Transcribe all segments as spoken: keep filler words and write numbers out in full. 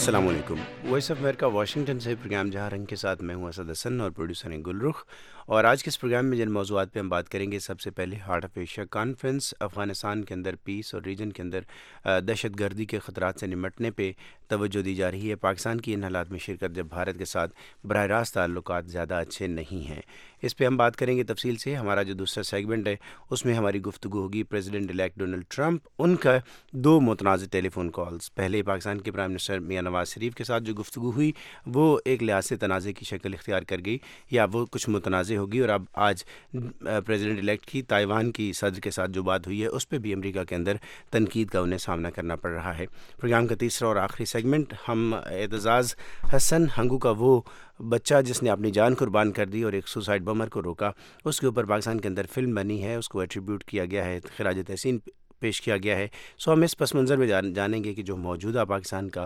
السلام علیکم. Voice of America Washington سے پروگرام جہاں رنگ کے ساتھ میں ہوں اسد حسن اور پروڈیوسر ہیں گل رخ. اور آج کے اس پروگرام میں جن موضوعات پہ ہم بات کریں گے، سب سے پہلے heart of Asia conference, Afghanistan کے اندر پیس اور ریجن کے اندر دہشت گردی کے خطرات سے نمٹنے پہ توجہ دی جا رہی ہے. پاکستان کی ان حالات میں شرکت جب بھارت کے ساتھ براہ راست تعلقات زیادہ اچھے نہیں ہیں. اس پہ ہم بات کریں گے تفصیل سے. ہمارا جو دوسرا سیگمنٹ ہے اس میں ہماری گفتگو ہوگی پریزیڈنٹ الیکٹ ڈونلڈ ٹرمپ، ان کا دو متنازع ٹیلی فون کالز. پہلے پاکستان کے پرائم منسٹر میاں نواز شریف کے ساتھ جو گفتگو ہوئی وہ ایک لحاظ سے تنازع کی شکل اختیار کر گئی، یا وہ کچھ متنازع ہوگی. اور اب آج پریزیڈنٹ الیکٹ کی تائیوان کی صدر کے ساتھ جو بات ہوئی ہے اس پہ بھی امریکہ کے اندر تنقید کا انہیں سامنا کرنا پڑ رہا ہے. پروگرام کا تیسرا اور آخری سیگمنٹ ہم اعتزاز حسن ہنگو کا وہ بچہ جس نے اپنی جان قربان کر دی اور ایک سوسائڈ بمر کو روکا، اس کے اوپر پاکستان کے اندر فلم بنی ہے، اس کو ایٹریبیوٹ کیا گیا ہے، خراج تحسین پیش کیا گیا ہے. سو ہم اس پس منظر میں جان جانیں گے کہ جو موجودہ پاکستان کا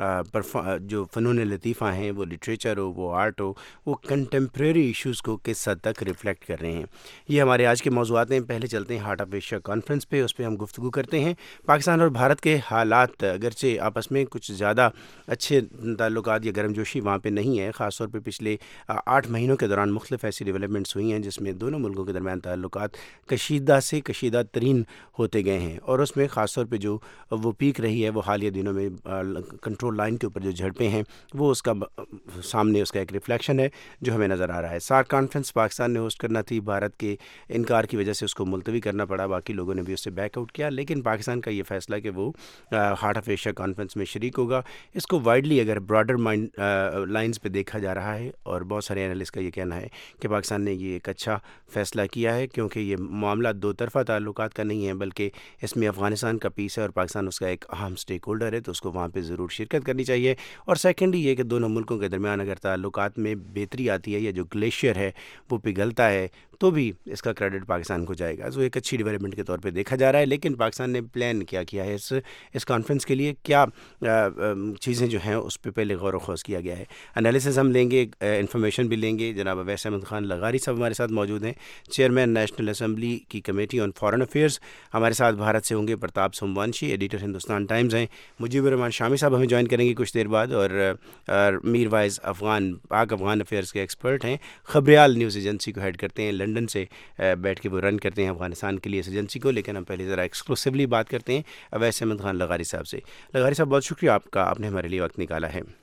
جو فنون لطیفہ ہیں، وہ لٹریچر ہو، وہ آرٹ ہو، وہ کنٹمپریری ایشوز کو کس حد تک ریفلیکٹ کر رہے ہیں. یہ ہمارے آج کے موضوعات ہیں. پہلے چلتے ہیں ہارٹ آف ایشیا کانفرنس پہ، اس پہ ہم گفتگو کرتے ہیں. پاکستان اور بھارت کے حالات اگرچہ آپس میں کچھ زیادہ اچھے تعلقات یا گرم جوشی وہاں پہ نہیں ہے، خاص طور پہ پچھلے آٹھ مہینوں کے دوران مختلف ایسی ڈیولپمنٹس ہوئی ہیں جس میں دونوں ملکوں کے درمیان تعلقات کشیدہ سے کشیدہ ترین ہوتے گئے ہیں. اور اس میں خاص طور پہ جو وہ پیک رہی ہے وہ حالیہ دنوں میں کنٹرول لائن کے اوپر جو جھڑپیں ہیں، وہ اس کا سامنے اس کا ایک ریفلیکشن ہے جو ہمیں نظر آ رہا ہے. سارک کانفرنس پاکستان نے ہوسٹ کرنا تھی، بھارت کے انکار کی وجہ سے اس کو ملتوی کرنا پڑا، باقی لوگوں نے بھی اس سے بیک آؤٹ کیا. لیکن پاکستان کا یہ فیصلہ کہ وہ ہارٹ آف ایشیا کانفرنس میں شریک ہوگا، اس کو وائڈلی اگر براڈر مائنڈ لائنز پہ دیکھا جا رہا ہے، اور بہت سارے اینالسٹ کا یہ کہنا ہے کہ پاکستان نے یہ ایک اچھا فیصلہ کیا ہے، کیونکہ یہ معاملہ دو طرفہ تعلقات کا نہیں ہے بلکہ اس میں افغانستان کا پیس ہے اور پاکستان اس کا ایک اہم سٹیک ہولڈر ہے، تو اس کو وہاں پہ ضرور شرکت کرنی چاہیے. اور سیکنڈلی یہ کہ دونوں ملکوں کے درمیان اگر تعلقات میں بہتری آتی ہے یا جو گلیشیئر ہے وہ پگھلتا ہے تو بھی اس کا کریڈٹ پاکستان کو جائے گا. تو ایک اچھی ڈیولپمنٹ کے طور پہ دیکھا جا رہا ہے. لیکن پاکستان نے پلان کیا کیا ہے اس اس کانفرنس کے لیے، کیا چیزیں جو ہیں اس پہ پہلے غور و خوض کیا گیا ہے. انالیسز ہم لیں گے، انفارمیشن بھی لیں گے. جناب اویس احمد خان لغاری صاحب ہمارے ساتھ موجود ہیں، چیئرمین نیشنل اسمبلی کی کمیٹی آن فارن افیئرز. ہمارے ساتھ بھارت سے ہوں گے پرتاپ سوموانشی، ایڈیٹر ہندوستان ٹائمز ہیں. مجیب الرحمان شامی صاحب ہمیں جوائن کریں گے کچھ دیر بعد، اور میر وائز افغان پاک افغان افیئرز کے ایکسپرٹ ہیں، خبریال نیوز ایجنسی کو ہیڈ کرتے ہیں، لندن سے بیٹھ کے وہ رن کرتے ہیں افغانستان کے لیے اس ایجنسی کو. لیکن ہم پہلے ذرا ایکسکلوسیولی بات کرتے ہیں اویس احمد خان لغاری صاحب سے. لغاری صاحب بہت شکریہ آپ کا، آپ نے ہمارے لیے وقت نکالا ہے.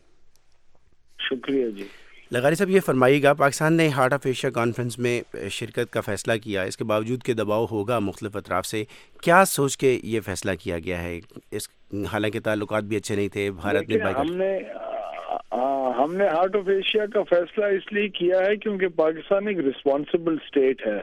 شکریہ جی. لغاری صاحب یہ فرمائیے گا، پاکستان نے ہارٹ آف ایشیا کانفرنس میں شرکت کا فیصلہ کیا، اس کے باوجود کہ دباؤ ہوگا مختلف اطراف سے، کیا سوچ کے یہ فیصلہ کیا گیا ہے؟ اس حالانکہ تعلقات بھی اچھے نہیں تھے، بھارت نے ہم نے ہم نے ہارٹ آف ایشیا کا فیصلہ اس لیے کیا ہے کیونکہ پاکستان ایک رسپانسبل اسٹیٹ ہے.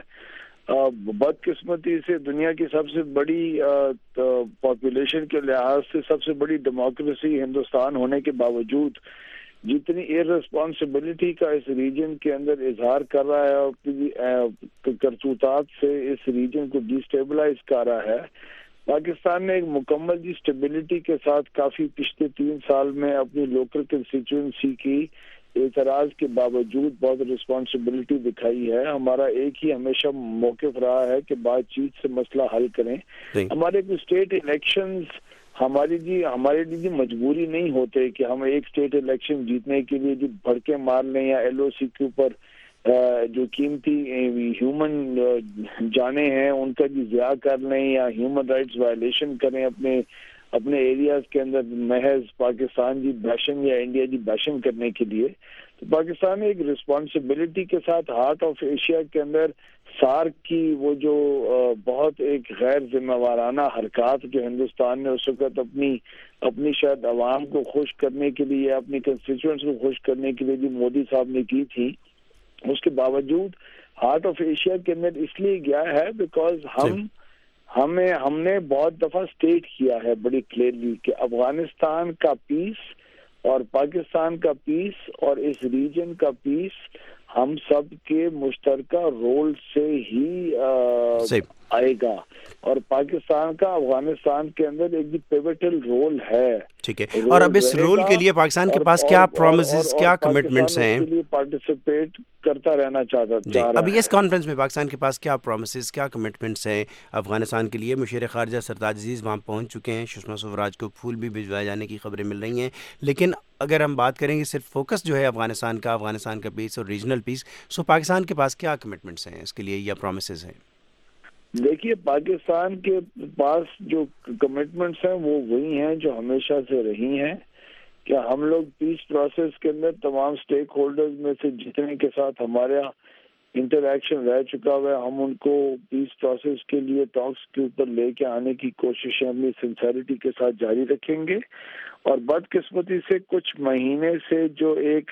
بدقسمتی سے دنیا کی سب سے بڑی پاپولیشن کے لحاظ سے سب سے بڑی ڈیموکریسی ہندوستان ہونے کے باوجود جتنی ایئر ریسپانسبلٹی کا اس ریجن کے اندر اظہار کر رہا ہے اور کرتوتات سے اس ریجن کو ڈیسٹیبلائز کر رہا ہے، پاکستان نے ایک مکمل جی اسٹیبلٹی کے ساتھ کافی پچھلے تین سال میں اپنی لوکل کنسٹیچوئنسی کی اعتراض کے باوجود بہت رسپانسبلٹی دکھائی ہے. ہمارا ایک ہی ہمیشہ موقف رہا ہے کہ بات چیت سے مسئلہ حل کریں. ہمارے کو اسٹیٹ الیکشنز ہماری جی ہمارے لیے جی مجبوری نہیں ہوتے کہ ہم ایک اسٹیٹ الیکشن جیتنے کے لیے جی بھڑکے مار لیں یا ایل او سی کے اوپر جو قیمتی ہیومن جانے ہیں ان کا جی ضیاع کر لیں یا ہیومن رائٹس وائلیشن کریں اپنے اپنے ایریاز کے اندر محض پاکستان جی بیشن یا انڈیا جی بیشن کرنے کے لیے. تو پاکستان ایک رسپانسبلٹی کے ساتھ ہارٹ آف ایشیا کے اندر سارک کی وہ جو بہت ایک غیر ذمہ وارانہ حرکات جو ہندوستان نے اس وقت اپنی اپنی شاید عوام کو خوش کرنے کے لیے یا اپنی کنسٹیچوئنٹس کو خوش کرنے کے لیے جو مودی صاحب نے کی تھی، اس کے باوجود ہارٹ آف ایشیا کے اندر اس لیے گیا ہے بیکاز ہم ہمیں ہم نے بہت دفعہ اسٹیٹ کیا ہے بڑی کلیئرلی کہ افغانستان کا پیس اور پاکستان کا پیس اور اس ریجن کا پیس ہم سب کے مشترکہ رول سے ہی آئے گا. اور پاکستان کا افغانستان کے اندر ایک پیوٹل رول ہے. ٹھیک ہے, اور اب اس رول کے لیے پاکستان کے پاس کیا پرومسز, کیا کمٹمنٹس ہیں؟ اس کے لیے پارٹیسپیٹ کرتا رہنا چاہتا جی, ابھی اس کانفرنس میں پاکستان کے پاس کیا پرومسز, کیا کمٹمنٹس ہیں افغانستان کے لیے؟ مشیر خارجہ سرتاج عزیز وہاں پہنچ چکے ہیں, سشما سوراج کو پھول بھی بھجوائے جانے کی خبریں مل رہی ہیں, لیکن اگر ہم بات کریں گے صرف فوکس جو ہے افغانستان کا, افغانستان کا پیس اور ریجنل پیس, سو پاکستان کے پاس کیا کمٹمنٹس ہیں اس کے لیے یا پرومسز ہیں؟ دیکھیے, پاکستان کے پاس جو کمٹمنٹس ہیں وہ وہی ہیں جو ہمیشہ سے رہی ہیں, کہ ہم لوگ پیس پروسیس کے اندر تمام سٹیک ہولڈرز میں سے جتنے کے ساتھ ہمارا انٹریکشن رہ چکا ہوا ہے, ہم ان کو پیس پروسیس کے لیے ٹاکس کے اوپر لے کے آنے کی کوششیں اپنی سنسیریٹی کے ساتھ جاری رکھیں گے. اور بدقسمتی سے کچھ مہینے سے جو ایک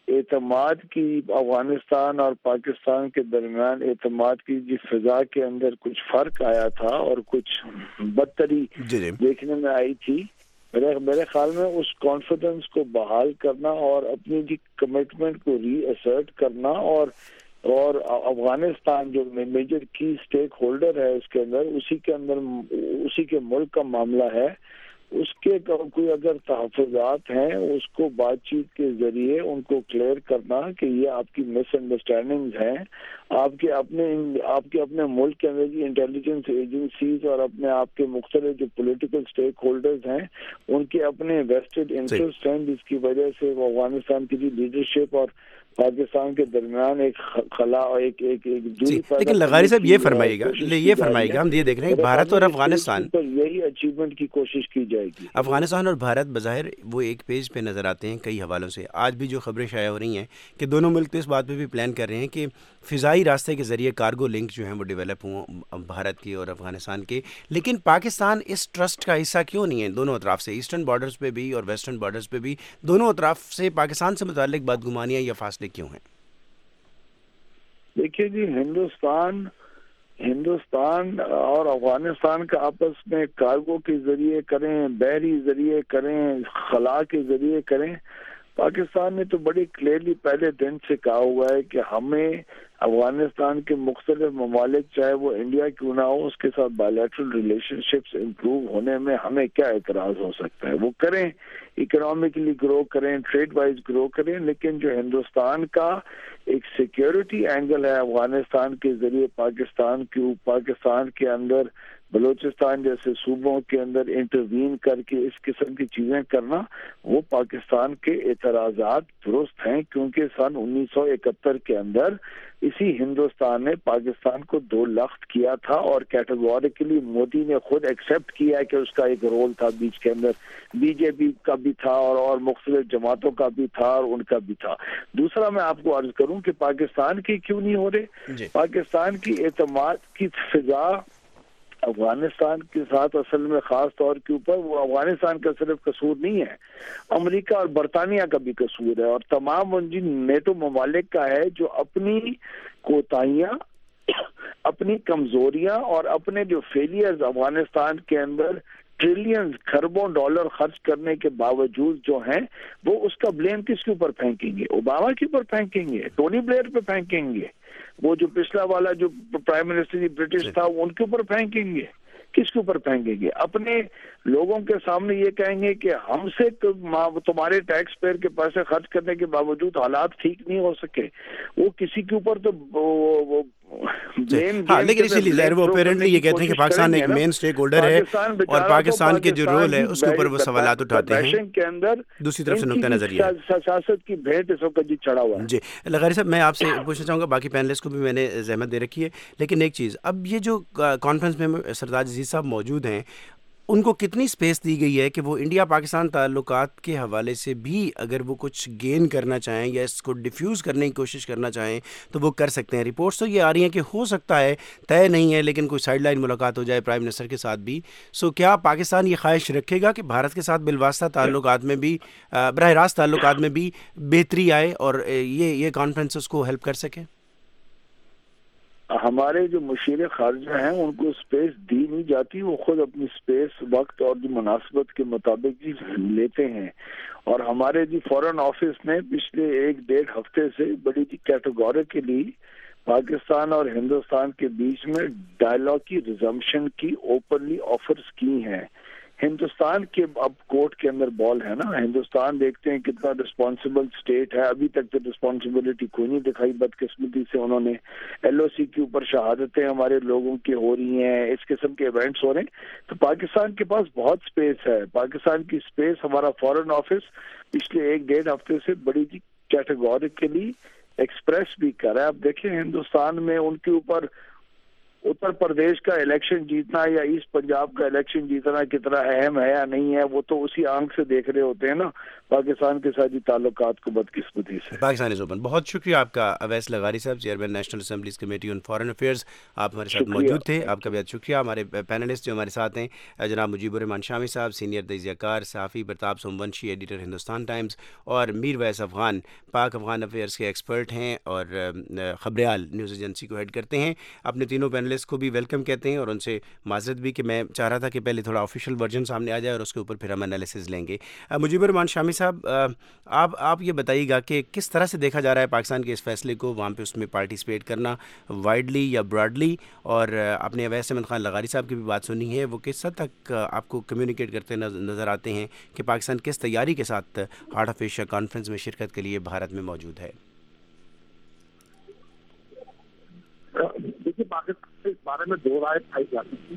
اعتماد کی افغانستان اور پاکستان کے درمیان اعتماد کی جس فضا کے اندر کچھ فرق آیا تھا اور کچھ بدتری دیکھنے میں آئی تھی, میرے میرے خیال میں اس کانفیڈنس کو بحال کرنا اور اپنی جی کمٹمنٹ کو ری اسرٹ کرنا, اور اور افغانستان جو میجر کی اسٹیک ہولڈر ہے اس کے اندر, اسی کے اندر اسی کے ملک کا معاملہ ہے, اس کے کوئی اگر تحفظات ہیں اس کو بات چیت کے ذریعے ان کو کلیئر کرنا کہ یہ آپ کی مس انڈرسٹینڈنگز ہیں, آپ کے اپنے آپ کے اپنے ملک کے اندر کی انٹیلیجنس ایجنسیز اور اپنے آپ کے مختلف جو پولیٹیکل سٹیک ہولڈرز ہیں ان کے اپنے ویسٹڈ انٹرسٹ ہیں, جس کی وجہ سے وہ افغانستان کی جو لیڈرشپ اور پاکستان کے درمیان ایک خلا اور ایک ایک ایک دوری. لیکن لغاری صاحب یہ فرمائیے گا یہ فرمائیے گا ہم یہ دیکھ رہے ہیں بھارت اور افغانستان یہی اچیومنٹ کی کوشش کی جائے گی. افغانستان اور بھارت بظاہر وہ ایک پیج پہ نظر آتے ہیں کئی حوالوں سے. آج بھی جو خبریں شائع ہو رہی ہیں کہ دونوں ملک تو اس بات پہ بھی پلان کر رہے ہیں کہ فضائی راستے کے ذریعے کارگو لنک جو ہیں وہ ڈیولپ ہوں بھارت کی اور افغانستان کے, لیکن پاکستان اس ٹرسٹ کا حصہ کیوں نہیں ہے؟ دونوں اطراف سے, ایسٹرن بارڈرز پہ بھی اور ویسٹرن بارڈرز پہ بھی, دونوں اطراف سے پاکستان سے متعلق بدگمانیاں یا فاصلے کیوں ہیں؟ دیکھیے جی, ہندوستان ہندوستان اور افغانستان کا آپس میں کارگو کے ذریعے کریں, بحری ذریعے کریں, خلا کے ذریعے کریں, پاکستان نے تو بڑی کلیئرلی پہلے دن سے کہا ہوا ہے کہ ہمیں افغانستان کے مختلف ممالک چاہے وہ انڈیا کیوں نہ ہو اس کے ساتھ بائیلیٹرل ریلیشن شپس امپروو ہونے میں ہمیں کیا اعتراض ہو سکتا ہے. وہ کریں, اکنامکلی گرو کریں, ٹریڈ وائز گرو کریں, لیکن جو ہندوستان کا ایک سیکیورٹی اینگل ہے افغانستان کے ذریعے پاکستان کی پاکستان کے اندر بلوچستان جیسے صوبوں کے اندر انٹروین کر کے اس قسم کی چیزیں کرنا, وہ پاکستان کے اعتراضات درست ہیں, کیونکہ سن انیس سو اکہتر کے اندر اسی ہندوستان نے پاکستان کو دو لخت کیا تھا اور کیٹیگوریکلی مودی نے خود ایکسیپٹ کیا کہ اس کا ایک رول تھا بیچ کے اندر, بی جے پی کا بھی تھا اور اور مختلف جماعتوں کا بھی تھا اور ان کا بھی تھا. دوسرا میں آپ کو عرض کروں کہ پاکستان کی کیوں نہیں ہو رہے جی. پاکستان کی اعتماد کی فضا افغانستان کے ساتھ اصل میں خاص طور کے اوپر وہ افغانستان کا صرف قصور نہیں ہے, امریکہ اور برطانیہ کا بھی قصور ہے, اور تمام ان جن نیٹو ممالک کا ہے جو اپنی کوتاہیاں, اپنی کمزوریاں اور اپنے جو فیلئرز افغانستان کے اندر ٹریلینز کھربوں ڈالر خرچ کرنے کے باوجود جو ہیں وہ اس کا بلیم کس کے اوپر پھینکیں گے؟ اوباما کے اوپر پھینکیں گے, ٹونی بلیئر پہ پھینکیں گے, وہ جو پچھلا والا جو پرائم منسٹر برٹش تھا ان کے اوپر پھینکیں گے, کس کے اوپر پھینکیں گے؟ اپنے لوگوں کے سامنے یہ کہیں گے کہ ہم سے تمہارے ٹیکس پیئر کے پیسے خرچ کرنے کے باوجود حالات ٹھیک نہیں ہو سکے, وہ کسی کے اوپر تو وہ ہاں, لیکن اسی لیے ظاہر وہ اپیرنٹلی یہ کہتے ہیں کہ پاکستان ایک مین سٹیک ہولڈر ہے اور پاکستان کے جو رول ہے اس کے اوپر وہ سوالات اٹھاتے ہیں کے اندر دوسری طرف سے نقطہ نظر یہ سیاست کی بھیٹ اس وقت جی چڑھا ہوا ہے. جی لغاری صاحب, میں آپ سے پوچھنا چاہوں گا, باقی پینلسٹ کو بھی میں نے زحمت دے رکھی ہے, لیکن ایک چیز, اب یہ جو کانفرنس میں سرتاج عزیز صاحب موجود ہیں ان کو کتنی سپیس دی گئی ہے کہ وہ انڈیا پاکستان تعلقات کے حوالے سے بھی اگر وہ کچھ گین کرنا چاہیں یا اس کو ڈیفیوز کرنے کی کوشش کرنا چاہیں تو وہ کر سکتے ہیں؟ رپورٹس تو یہ آ رہی ہیں کہ ہو سکتا ہے, طے نہیں ہے, لیکن کوئی سائڈ لائن ملاقات ہو جائے پرائم منسٹر کے ساتھ بھی. سو کیا پاکستان یہ خواہش رکھے گا کہ بھارت کے ساتھ بالواسطہ تعلقات میں بھی, براہ راست تعلقات میں بھی بہتری آئے اور یہ یہ کانفرنس اس کو ہیلپ کر سکے؟ ہمارے جو مشیر خارجہ ہیں ان کو سپیس دی نہیں جاتی, وہ خود اپنی سپیس وقت اور جو مناسبت کے مطابق جی لیتے ہیں, اور ہمارے جی فورن آفس نے پچھلے ایک ڈیڑھ ہفتے سے بڑی جی کیٹیگوریکلی پاکستان اور ہندوستان کے بیچ میں ڈائلاگ کی ریزمپشن کی اوپنلی آفرز کی ہیں. ہندوستان کے اب کورٹ کے اندر بال ہے نا. ہندوستان دیکھتے ہیں کتنا رسپانسبل اسٹیٹ ہے. ابھی تک تو رسپانسبلٹی کوئی نہیں دکھائی. بدقسمتی سے انہوں نے ایل او سی کے اوپر شہادتیں ہمارے لوگوں کی ہو رہی ہیں, اس قسم کے ایونٹس ہو رہے ہیں. تو پاکستان کے پاس بہت اسپیس ہے. پاکستان کی اسپیس ہمارا فارن آفس پچھلے ایک ڈیڑھ ہفتے سے بڑی کیٹیگوریکلی ایکسپریس بھی کر رہا ہے. اب دیکھیں ہندوستان میں ان کے اوپر اتر پردیش کا الیکشن جیتنا یا ایسٹ پنجاب کا الیکشن جیتنا کتنا اہم ہے یا نہیں ہے, وہ تو اسی آنکھ سے دیکھ رہے ہوتے ہیں نا پاکستان کے ساتھ تعلقات کو بدقسمتی سے. Pakistan is open. بہت شکریہ آپ کا اویس لغاری sahab, chairman national assemblies committee on foreign affairs. آپ ہمارے ساتھ موجود تھے, آپ کا بہت شکریہ. ہمارے پینلسٹ جو ہمارے ساتھ ہیں جناب مجیب الرحمان شامی صاحب, سینئر تجزیہ کار صحافی, پرتاپ سومونشی, ایڈیٹر ہندوستان ٹائمز, اور میر ویس افغان پاک افغان افیئرس کے ایکسپرٹ ہیں اور خبریال نیوز ایجنسی کو ہیڈ کرتے ہیں. اپنے تینوں پینلسٹ کو بھی ویلکم کہتے ہیں اور ان سے معذرت بھی کہ میں چاہ رہا تھا کہ پہلے تھوڑا آفیشیل ورژن سامنے آ جائے اور اس کے اوپر پھر ہم انالیسز لیں گے. مجیب الرحمان شامی صاحب, آپ آپ یہ بتائیے گا کہ کس طرح سے دیکھا جا رہا ہے پاکستان کے اس فیصلے کو, وہاں پہ اس میں پارٹیسپیٹ کرنا وائڈلی یا براڈلی, اور آپ نے اویس احمد خان لغاری صاحب کی بھی بات سنی ہے, وہ کس حد تک آپ کو کمیونیکیٹ کرتے نظر آتے ہیں کہ پاکستان کس تیاری کے ساتھ ہارٹ آف ایشیا کانفرنس میں شرکت کے لیے بھارت میں موجود ہے؟ دیکھیے, پاکستان سے اس بارے میں دو رائے پائی جاتی تھی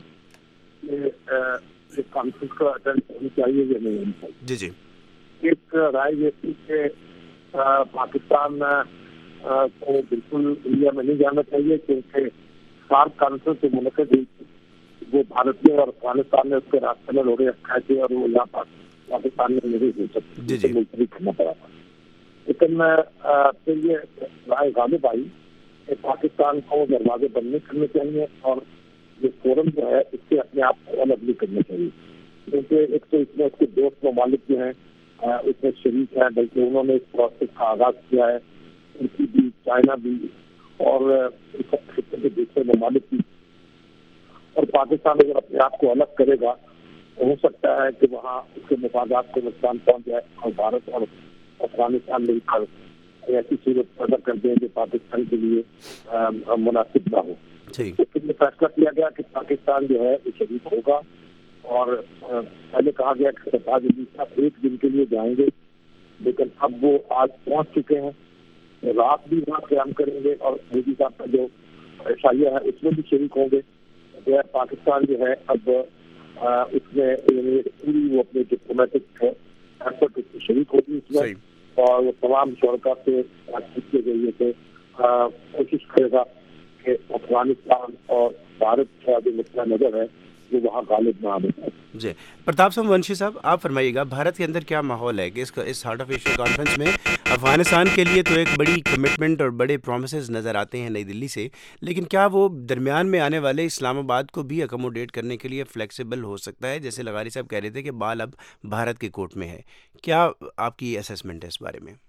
کہ کانفرنس کو اٹینڈ ہونی چاہیے یا نہیں ہونی چاہیے. جی جی. ایک رائے یہ تھی کہ پاکستان کو بالکل انڈیا میں نہیں جانا چاہیے کیونکہ سارک کانفرنس جو منعقد ہوئی تھی وہ بھارتیہ اور افغانستان نے اس کے راستے میں روڑے رکھائے تھے اور وہ یہاں پاکستان میں نہیں ہو سکتی, ملتوی کرنا پڑا تھا. لیکن پھر یہ رائے غالب آئی کہ پاکستان کو دروازے بند نہیں کرنے چاہیے اور یہ فورم جو ہے اس سے اپنے آپ کو الگ نہیں کرنا چاہیے, کیونکہ ایک تو اس میں اس کے دوست ممالک جو ہیں اس میں شریک ہیں, بلکہ انہوں نے اس پروسیس کا آغاز کیا ہے, ترکی بھی, چائنا بھی اور خطے کے دوسرے ممالک بھی. اور پاکستان اگر اپنے آپ کو الگ کرے گا تو ہو سکتا ہے کہ وہاں اس کے مفادات کو نقصان پہنچ جائے اور بھارت اور افغانستان مل کر ایسی صورت پیدا کر دیں جو پاکستان کے لیے مناسب نہ ہو. لیکن یہ فیصلہ کیا گیا کہ پاکستان جو ہے وہ شریک ہوگا, اور پہلے کہا گیا کہ سرتاج علی صاحب ایک دن کے لیے جائیں گے, لیکن اب وہ آج پہنچ چکے ہیں, رات بھی وہاں قیام کریں گے اور مودی صاحب کا جو عشائیہ ہے اس میں بھی شریک ہوں گے. پاکستان جو ہے اب اس میں پوری وہ اپنے ڈپلومیٹک ایفرٹ اس میں شریک ہوگی اس میں, اور وہ تمام شرکا سے بات چیت کے ذریعے سے کوشش کرے گا کہ افغانستان اور بھارت کا جو نقطۂ نظر ہے وہ وہاں غالب نہ آنے پائے. جی, پرتاپ سومونشی صاحب آپ فرمائیے گا, بھارت کے اندر کیا ماحول ہے کہ اس اس ہارٹ آف ایشیا کانفرنس میں افغانستان کے لیے تو ایک بڑی کمٹمنٹ اور بڑے پرومسز نظر آتے ہیں نئی دلی سے, لیکن کیا وہ درمیان میں آنے والے اسلام آباد کو بھی اکوموڈیٹ کرنے کے لیے فلیکسیبل ہو سکتا ہے؟ جیسے لغاری صاحب کہہ رہے تھے کہ بال اب بھارت کے کورٹ میں ہے, کیا آپ کی اسیسمنٹ ہے اس بارے میں؟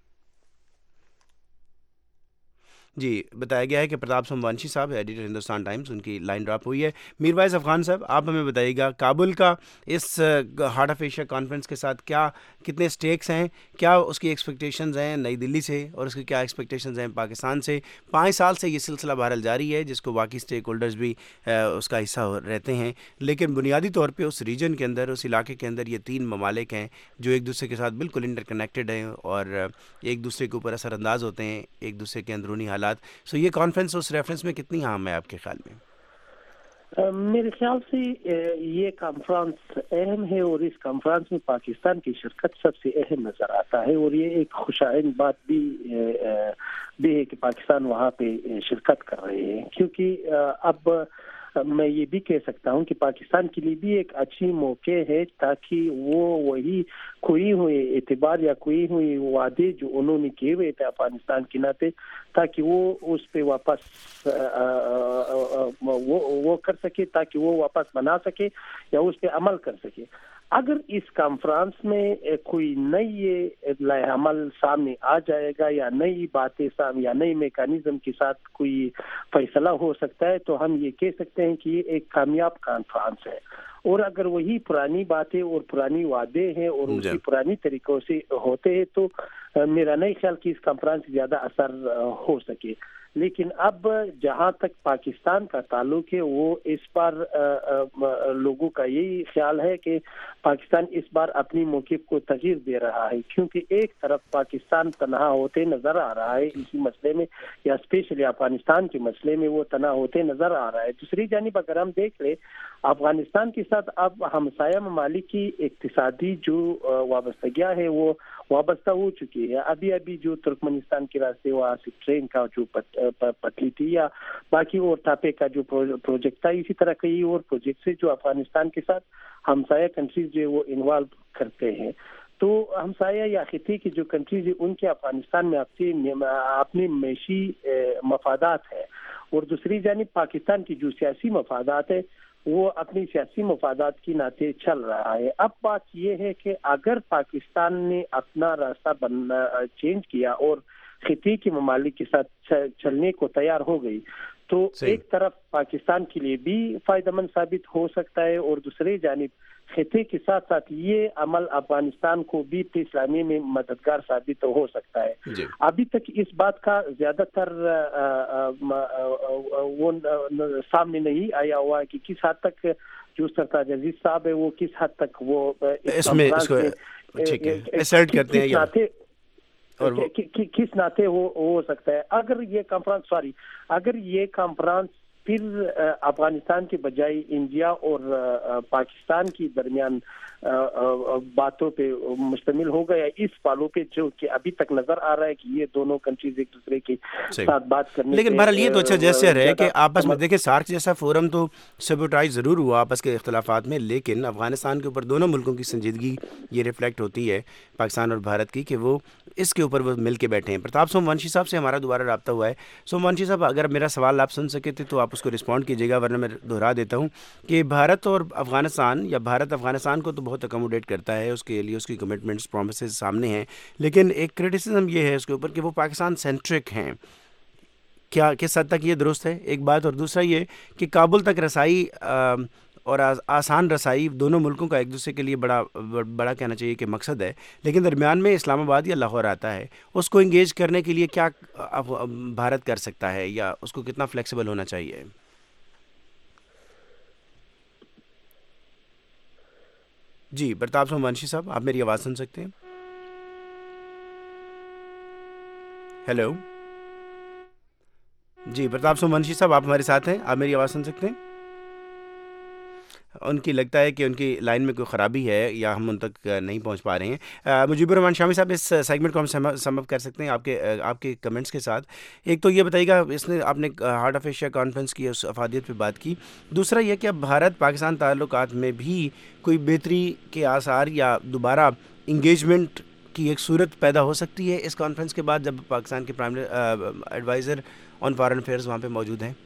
جی, بتایا گیا ہے کہ پرتاپ سومونشی صاحب ایڈیٹر ہندوستان ٹائمز, ان کی لائن ڈراپ ہوئی ہے. میر وائز افغان صاحب آپ ہمیں بتائیے گا, کابل کا اس ہارٹ آف ایشیا کانفرنس کے ساتھ کیا کتنے سٹیکس ہیں, کیا اس کی ایکسپیکٹیشنز ہیں نئی دلی سے, اور اس کی کیا ایکسپیکٹیشنز ہیں پاکستان سے؟ پانچ سال سے یہ سلسلہ بہرحال جاری ہے جس کو باقی سٹیک ہولڈرز بھی اس کا حصہ رہتے ہیں, لیکن بنیادی طور پہ اس ریجن کے اندر, اس علاقے کے اندر یہ تین ممالک ہیں جو ایک دوسرے کے ساتھ بالکل انٹر کنیکٹڈ ہیں اور ایک دوسرے کے اوپر اثر انداز ہوتے ہیں, ایک دوسرے کے اندرونی حالات. سو یہ کانفرنس اس ریفرنس میں کتنی اہم ہے آپ کے خیال میں؟ میرے خیال سے یہ کانفرنس اہم ہے اور اس کانفرنس میں پاکستان کی شرکت سب سے اہم نظر آتا ہے, اور یہ ایک خوشائن بات بھی بھی ہے کہ پاکستان وہاں پہ شرکت کر رہے ہیں, کیونکہ اب میں یہ بھی کہہ سکتا ہوں کہ پاکستان کے لیے بھی ایک اچھی موقع ہے تاکہ وہ وہی کھوئی ہوئے اعتبار یا کھوئی ہوئی وعدے جو انہوں نے کیے ہوئے تھے افغانستان کے ناطے, تاکہ وہ اس پہ واپس وہ کر سکے, تاکہ وہ واپس بنا سکے یا اس پہ عمل کر سکے. اگر اس کانفرنس میں کوئی نئی عمل سامنے آ جائے گا یا نئی باتیں سامنے یا نئی میکانزم کے ساتھ کوئی فیصلہ ہو سکتا ہے تو ہم یہ کہہ سکتے ہیں کہ یہ ایک کامیاب کانفرنس ہے. اور اگر وہی پرانی باتیں اور پرانی وعدے ہیں اور اسی پرانی طریقوں سے ہوتے ہیں تو میرا نہیں خیال کہ اس کانفرنس سے زیادہ اثر ہو سکے. لیکن اب جہاں تک پاکستان کا تعلق ہے وہ اس بار لوگوں کا یہی خیال ہے کہ پاکستان اس بار اپنی موقف کو تغیر دے رہا ہے، کیونکہ ایک طرف پاکستان تنہا ہوتے نظر آ رہا ہے اسی مسئلے میں، یا اسپیشلی افغانستان کے مسئلے میں وہ تنہا ہوتے نظر آ رہا ہے۔ دوسری جانب اگر ہم دیکھ لیں افغانستان کے ساتھ اب ہمسایہ ممالک کی اقتصادی جو وابستگیاں ہے وہ وابستہ ہو چکی ہے۔ ابھی ابھی جو ترکمنستان کے راستے وہاں سے ٹرین کا جو پٹلی تھی یا باقی اور ٹاپے کا جو پروجیکٹ تھا، اسی طرح کئی اور پروجیکٹ سے جو افغانستان کے ساتھ ہمسایہ کنٹریز جو وہ انوالو کرتے ہیں، تو ہمسایہ یا خطے کی جو کنٹریز ان کے افغانستان میں اپنی معاشی مفادات ہے، اور دوسری جانب پاکستان کی جو سیاسی مفادات ہے وہ اپنی سیاسی مفادات کی ناطے چل رہا ہے۔ اب بات یہ ہے کہ اگر پاکستان نے اپنا راستہ بننا چینج کیا اور خطے کے ممالک کے ساتھ چلنے کو تیار ہو گئی تو ایک طرف پاکستان کے لیے بھی فائدہ مند ثابت ہو سکتا ہے، اور دوسری جانب خطے کے ساتھ ساتھ یہ عمل افغانستان کو بھی پیش لانے میں مددگار ثابت ہو سکتا ہے۔ جی۔ ابھی تک اس بات کا زیادہ تر وہ سامنے نہیں آیا ہوا کہ کس حد تک جو سرتاج عزیز صاحب ہے وہ کس حد تک وہ اس میں اسرٹ کرتے ہیں یا کس ناطے ہو سکتا ہے۔ اگر یہ کانفرنس سوری اگر یہ کانفرنس پھر افغانستان کے بجائے انڈیا اور پاکستان کی درمیان باتوں پہ مشتمل ہو گیا اس پالوں پہ جو کہ ابھی تک نظر آ رہا ہے کہ یہ دونوں کنٹریز ایک دوسرے کے ساتھ بات کرنے، لیکن بہرحال یہ تو اچھا جیسے ہے کہ آپس میں دیکھیں سارک جیسا فورم تو سیبوٹائز ضرور ہوا آپس کے اختلافات میں، لیکن افغانستان کے اوپر دونوں ملکوں کی سنجیدگی یہ ریفلیکٹ ہوتی ہے پاکستان اور بھارت کی کہ وہ اس کے اوپر وہ مل کے بیٹھے ہیں۔ پرتاپ سومونشی صاحب سے ہمارا دوبارہ رابطہ ہوا ہے۔ سومونشی صاحب اگر میرا سوال آپ سن سکے تھے تو آپ اس کو رسپونڈ کیجیے گا، ورنہ میں دہرا دیتا ہوں کہ بھارت اور افغانستان یا بھارت افغانستان کو تو بہت اکوموڈیٹ کرتا ہے، اس کے لیے اس کی کمٹمنٹس پرومسز سامنے ہیں، لیکن ایک کرٹیسزم یہ ہے اس کے اوپر کہ وہ پاکستان سینٹرک ہیں۔ کیا کس حد تک یہ درست ہے ایک بات، اور دوسرا یہ کہ کابل تک رسائی اور آسان رسائی دونوں ملکوں کا ایک دوسرے کے لیے بڑا بڑا کہنا چاہیے کہ مقصد ہے، لیکن درمیان میں اسلام آباد یا لاہور آتا ہے، اس کو انگیج کرنے کے لیے کیا بھارت کر سکتا ہے یا اس کو کتنا فلیکسیبل ہونا چاہیے؟ جی پرتاپ سومونشی صاحب آپ میری آواز سن سکتے ہیں؟ ہیلو جی پرتاپ سومونشی صاحب آپ ہمارے ساتھ ہیں، آپ میری آواز سن سکتے ہیں؟ ان کی لگتا ہے کہ ان کی لائن میں کوئی خرابی ہے یا ہم ان تک نہیں پہنچ پا رہے ہیں۔ مجیب الرحمان شامی صاحب اس سیگمنٹ کو ہم سم اپ کر سکتے ہیں آپ کے آپ کے کمنٹس کے ساتھ۔ ایک تو یہ بتائیے گا اس نے آپ نے ہارٹ آف ایشیا کانفرنس کی اس افادیت پہ بات کی، دوسرا یہ کہ اب بھارت پاکستان تعلقات میں بھی کوئی بہتری کے آثار یا دوبارہ انگیجمنٹ کی ایک صورت پیدا ہو سکتی ہے اس کانفرنس کے بعد جب پاکستان کے prime adviser on foreign affairs وہاں پہ موجود ہیں؟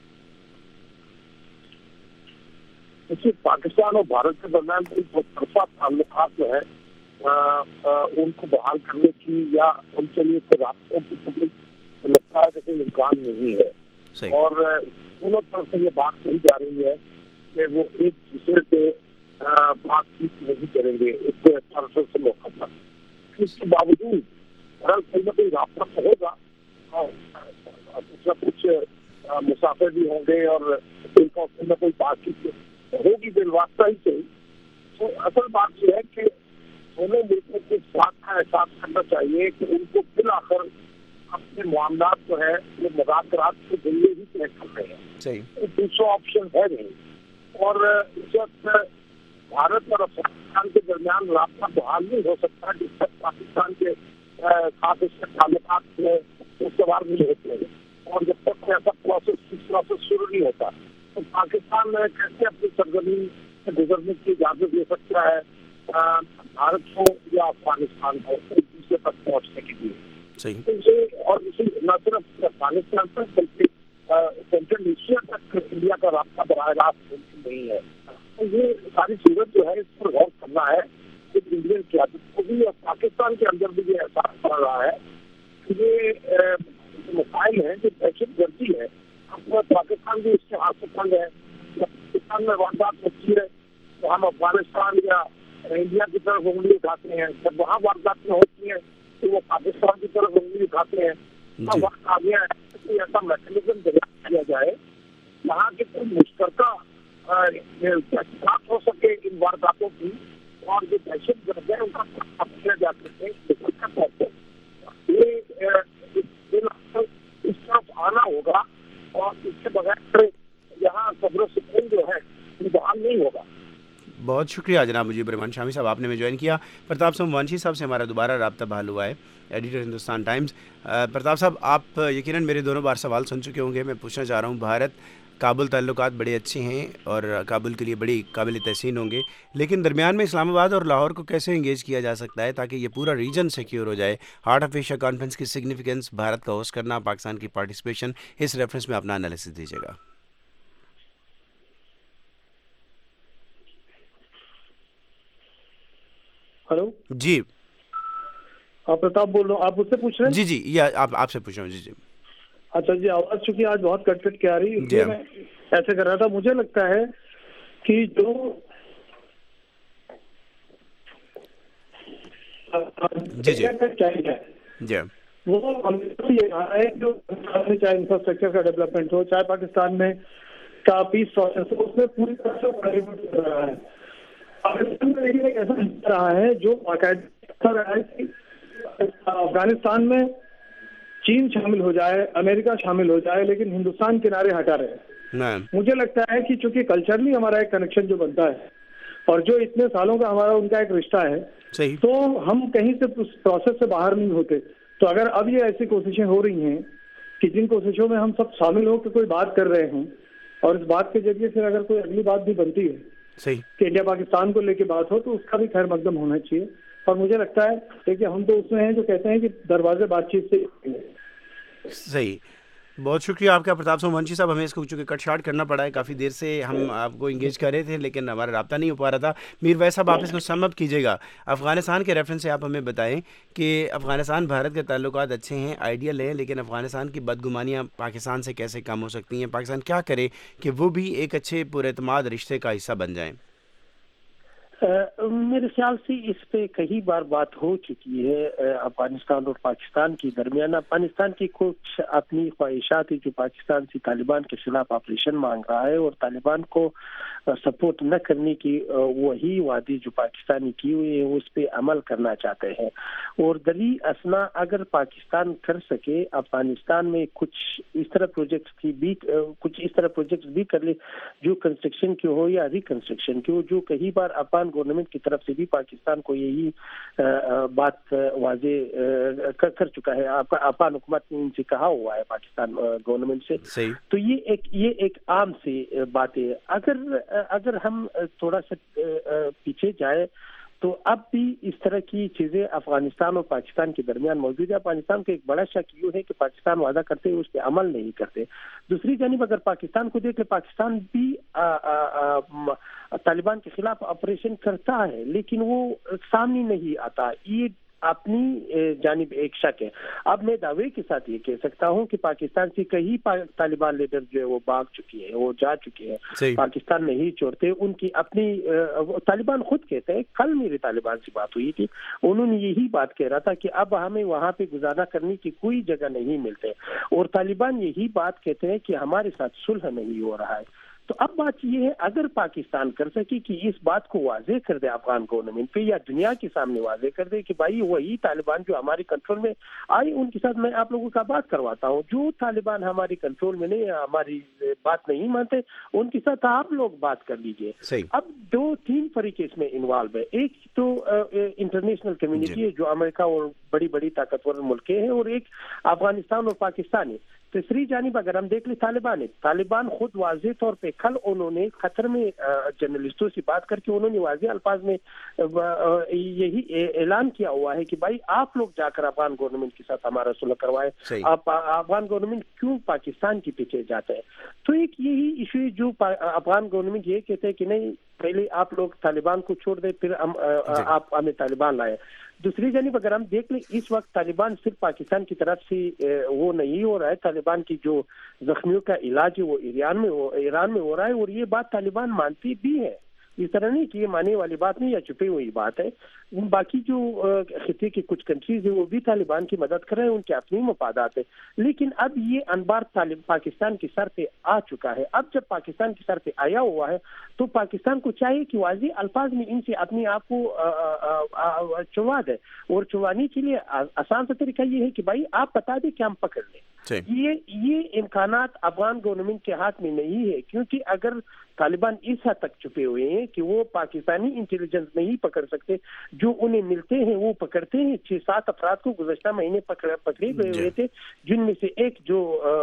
پاکستان اور بھارت کے درمیان دو طرفہ تعلقات جو ہے ان کو بحال کرنے کی یا ان کے لیے رابطوں کی لگتا ہے کہ کوئی امکان نہیں ہے، اور دونوں طرف سے یہ بات کہی جا رہی ہے کہ وہ ایک دوسرے سے بات چیت نہیں کریں گے اس طرف سے موقع پر۔ اس کے باوجود ہر کوئی نہ کوئی رابطہ تو ہوگا اور کچھ نہ کچھ مسافر بھی ہوں گے اور ان کا کوئی نہ کوئی بات چیت ہوگی بالواسطہ ہی سے۔ تو اصل بات یہ ہے کہ دونوں ملکوں کو اس بات کا احساس کرنا چاہیے کہ ان کو بالآخر اپنے معاملات جو ہے وہ مذاکرات کے ذریعے ہی طے کرنے ہیں، دوسرا آپشن ہے نہیں۔ اور اس وقت بھارت اور افغانستان کے درمیان رابطہ بحال نہیں ہو سکتا جس تک پاکستان کے ساتھ اس کے تعلقات میں استوار نہیں ہوتے ہیں، اور جب تک ایسا پروسیس پروسیس شروع نہیں ہوتا تو پاکستان میں کیسے اپنی سرزمین سے گزرنے کی اجازت دے سکتا ہے بھارت کو یا افغانستان کو ایک دوسرے تک پہنچنے کے لیے؟ اور اسی نہ صرف افغانستان تک بلکہ سینٹرل ایشیا تک انڈیا کا رابطہ براہ راست ممکن نہیں ہے۔ تو یہ ساری صورت جو ہے اس پر غور کرنا ہے کہ انڈین قیادت کو بھی اور پاکستان کے اندر بھی یہ احساس پڑ رہا ہے کہ یہ مسائل ہیں جو دہشت گردی ہے، پاکستان بھی اس کے ہاتھ سے تنگ ہے۔ جب پاکستان میں واردات ہوتی ہے تو ہم افغانستان یا انڈیا کی طرف انگلی اٹھاتے ہیں، جب وہاں واردات میں ہوتی ہیں تو وہ پاکستان کی طرف انگلی اٹھاتے ہیں۔ وقت آ گیا ہے کہ ایسا تاکہ کوئی مشترکہ تحقیقات ہو سکے ان وارداتوں کی اور جو دہشت گرد ہے ان کا کیا جا سکے. یہ اس طرف آنا ہوگا اور اس کے بغیر یہاں صبر و سکون جو ہے بحال نہیں ہوگا. بہت شکریہ جناب مجیب الرحمان شامی صاحب، آپ نے میں جوائن کیا. پرتاپ سوموانشی صاحب سے ہمارا دوبارہ رابطہ بحال ہوا ہے، ایڈیٹر ہندوستان ٹائمز. پرتاپ صاحب، آپ یقیناً میرے دونوں بار سوال سن چکے ہوں گے. میں پوچھنا چاہ رہا ہوں، بھارت کابل تعلقات بڑے اچھے ہیں اور کابل کے لیے بڑی قابل تحسین ہوں گے، لیکن درمیان میں اسلام آباد اور لاہور کو کیسے انگیج کیا جا سکتا ہے تاکہ یہ پورا ریجن سیکیور ہو جائے؟ ہارٹ آف ایشیا کانفرنس کی سگنیفیکینس، بھارت کا ہوسٹ کرنا، پاکستان کی پارٹیسپیشن، اس ریفرنس میں اپنا انالیسس دیجیے گا. ہلو جی آپ پرتاپ بول رہا ہوں، آپ مجھ سے پوچھ رہے ہیں؟ جی جی یہ آپ آپ سے پوچھ رہا ہوں. جی جی اچھا جی، آواز چونکہ آج بہت کٹ کٹ کے آ رہی ہے، جی میں ایسے کر رہا تھا. مجھے لگتا ہے کہ جو جی جی جی وہ یہ رہا ہے جو چاہے انفراسٹرکچر کا ڈیولپمنٹ ہو، چاہے پاکستان میں کا پیس پروسیس ہو، اس میں پوری طرح سے کنٹریبیوٹ کر رہا ہے. پاکستان کا لیکن ایک ایسا حصہ رہا ہے جو باقاعدہ رہا ہے کہ افغانستان میں چین شامل ہو جائے، امریکہ شامل ہو جائے، لیکن ہندوستان کنارے ہٹا رہے. مجھے لگتا ہے کہ چونکہ کلچرلی ہمارا ایک کنیکشن جو بنتا ہے اور جو اتنے سالوں کا ہمارا ان کا ایک رشتہ ہے، صحیح، تو ہم کہیں سے اس پروسیس سے باہر نہیں ہوتے. تو اگر اب یہ ایسی کوششیں ہو رہی ہیں کہ جن کوششوں میں ہم سب شامل ہو کے کوئی بات کر رہے ہیں، اور اس بات کے ذریعے سے اگر کوئی اگلی بات بھی بنتی ہے صحیح کہ انڈیا پاکستان کو لے کے بات ہو، تو اس کا بھی خیر مقدم ہونا چاہیے. اور مجھے لگتا ہے دیکھیے ہم تو اس میں ہیں جو کہتے ہیں کہ دروازے بات چیت سے. صحیح، بہت شکریہ آپ کا پرتاپ سوموانشی صاحب. ہمیں اس کو چونکہ کٹ شارٹ کرنا پڑا ہے، کافی دیر سے ہم آپ کو انگیج کر رہے تھے لیکن ہمارا رابطہ نہیں ہو پا رہا تھا. میر ویس صاحب، آپ اس کو سم اپ کیجیے گا. افغانستان کے ریفرنس سے آپ ہمیں بتائیں کہ افغانستان بھارت کے تعلقات اچھے ہیں، آئیڈیل ہیں، لیکن افغانستان کی بدگمانیاں پاکستان سے کیسے کم ہو سکتی ہیں؟ پاکستان کیا کرے کہ وہ بھی ایک اچھے پر اعتماد رشتے کا حصہ بن جائیں؟ میرے خیال سے اس پہ کئی بار بات ہو چکی ہے افغانستان اور پاکستان کے درمیان. افغانستان کی کچھ اپنی خواہشات جو پاکستان سے طالبان کے خلاف آپریشن مانگ رہا ہے اور طالبان کو سپورٹ نہ کرنے کی وہی وعدے جو پاکستانی کی ہوئی ہے اس پہ عمل کرنا چاہتے ہیں. اور دلی اسنا اگر پاکستان کر سکے افغانستان میں کچھ اس طرح پروجیکٹس کی بھی کچھ اس طرح پروجیکٹس بھی کر لے جو کنسٹرکشن کی ہو یا ریکنسٹرکشن کی ہو، جو کئی بار افغان گورنمنٹ کی طرف سے بھی پاکستان کو یہی بات واضح کر چکا ہے، افغان حکومت نے ان سے کہا ہوا ہے پاکستان گورنمنٹ سے. تو یہ ایک یہ ایک عام سی بات ہے. اگر اگر ہم تھوڑا سا پیچھے جائے تو اب بھی اس طرح کی چیزیں افغانستان اور پاکستان کے درمیان موجود ہے. افغانستان کا ایک بڑا شک یہ ہے کہ پاکستان وعدہ کرتے ہیں اس پہ عمل نہیں کرتے. دوسری جانب اگر پاکستان کو دیکھ لے، پاکستان بھی آ, آ, آ, طالبان کے خلاف آپریشن کرتا ہے لیکن وہ سامنے نہیں آتا. یہ اپنی جانب ایک شک ہے. اب میں دعوے کے ساتھ یہ کہہ سکتا ہوں کہ پاکستان سے کئی طالبان لیڈر جو ہے وہ بھاگ چکی ہے، وہ جا چکے ہیں، پاکستان نہیں چھوڑتے. ان کی اپنی طالبان خود کہتے ہیں، کل میرے طالبان سے بات ہوئی تھی، انہوں نے یہی بات کہہ رہا تھا کہ اب ہمیں وہاں پہ گزارا کرنے کی کوئی جگہ نہیں ملتے، اور طالبان یہی بات کہتے ہیں کہ ہمارے ساتھ صلح نہیں ہو رہا ہے. تو اب بات یہ ہے اگر پاکستان کر سکے کہ اس بات کو واضح کر دے افغان گورنمنٹ پہ یا دنیا کے سامنے واضح کر دے کہ بھائی وہی طالبان جو ہمارے کنٹرول میں آئے ان کے ساتھ میں آپ لوگوں کا بات کرواتا ہوں، جو طالبان ہماری کنٹرول میں نہیں، ہماری بات نہیں مانتے، ان کے ساتھ آپ لوگ بات کر لیجئے. اب دو تین فریق اس میں انوالو ہے. ایک تو انٹرنیشنل کمیونٹی ہے جو امریکہ اور بڑی بڑی طاقتور ملکیں ہیں، اور ایک افغانستان اور پاکستان ہے. تیسری جانب اگر ہم دیکھ لیں طالبان ہے، طالبان خود واضح طور پہ کل انہوں نے قطر میں جرنلسٹوں سے بات کر کے انہوں نے واضح الفاظ میں یہی اعلان کیا ہوا ہے کہ بھائی آپ لوگ جا کر افغان گورنمنٹ کے ساتھ ہمارا صلح کروائے. آپ افغان گورنمنٹ کیوں پاکستان کے پیچھے جاتے ہیں؟ تو ایک یہی ایشو جو افغان گورنمنٹ یہ کہتے ہیں کہ نہیں پہلے آپ لوگ طالبان کو چھوڑ دیں پھر ہم آپ ہمیں طالبان لائے. دوسری جانب اگر ہم دیکھ لیں اس وقت طالبان صرف پاکستان کی طرف سے وہ نہیں ہو رہا ہے، طالبان کی جو زخمیوں کا علاج ہے وہ ایران میں ایران میں ہو رہا ہے، اور یہ بات طالبان مانتی بھی ہے. इस तरह नहीं कि ये मानने वाली बात नहीं या छुपी हुई बात है। बाकी जो खिते की कुछ कंट्रीज है वो भी तालिबान की मदद कर रहे हैं, उनके अपनी मफादात है, लेकिन अब ये अनबार पाकिस्तान के सर पे आ चुका है। अब जब पाकिस्तान के सर पे आया हुआ है तो पाकिस्तान को चाहिए कि वाज़ेह अल्फाज में इनसे अपने आप को चुवा दे, और चुवाने के लिए आसान सा तरीका ये है कि भाई आप बता दें कि हम पकड़ लें। ये ये इम्कानात अफगान गवर्नमेंट के हाथ में नहीं है, क्योंकि अगर तालिबान इस हद तक छुपे हुए हैं कि वो पाकिस्तानी इंटेलिजेंस नहीं पकड़ सकते, जो उन्हें मिलते हैं वो पकड़ते हैं। छह सात अफराद को गुज़श्ता महीने पकड़े पकड़े गए हुए थे, जिनमें से एक जो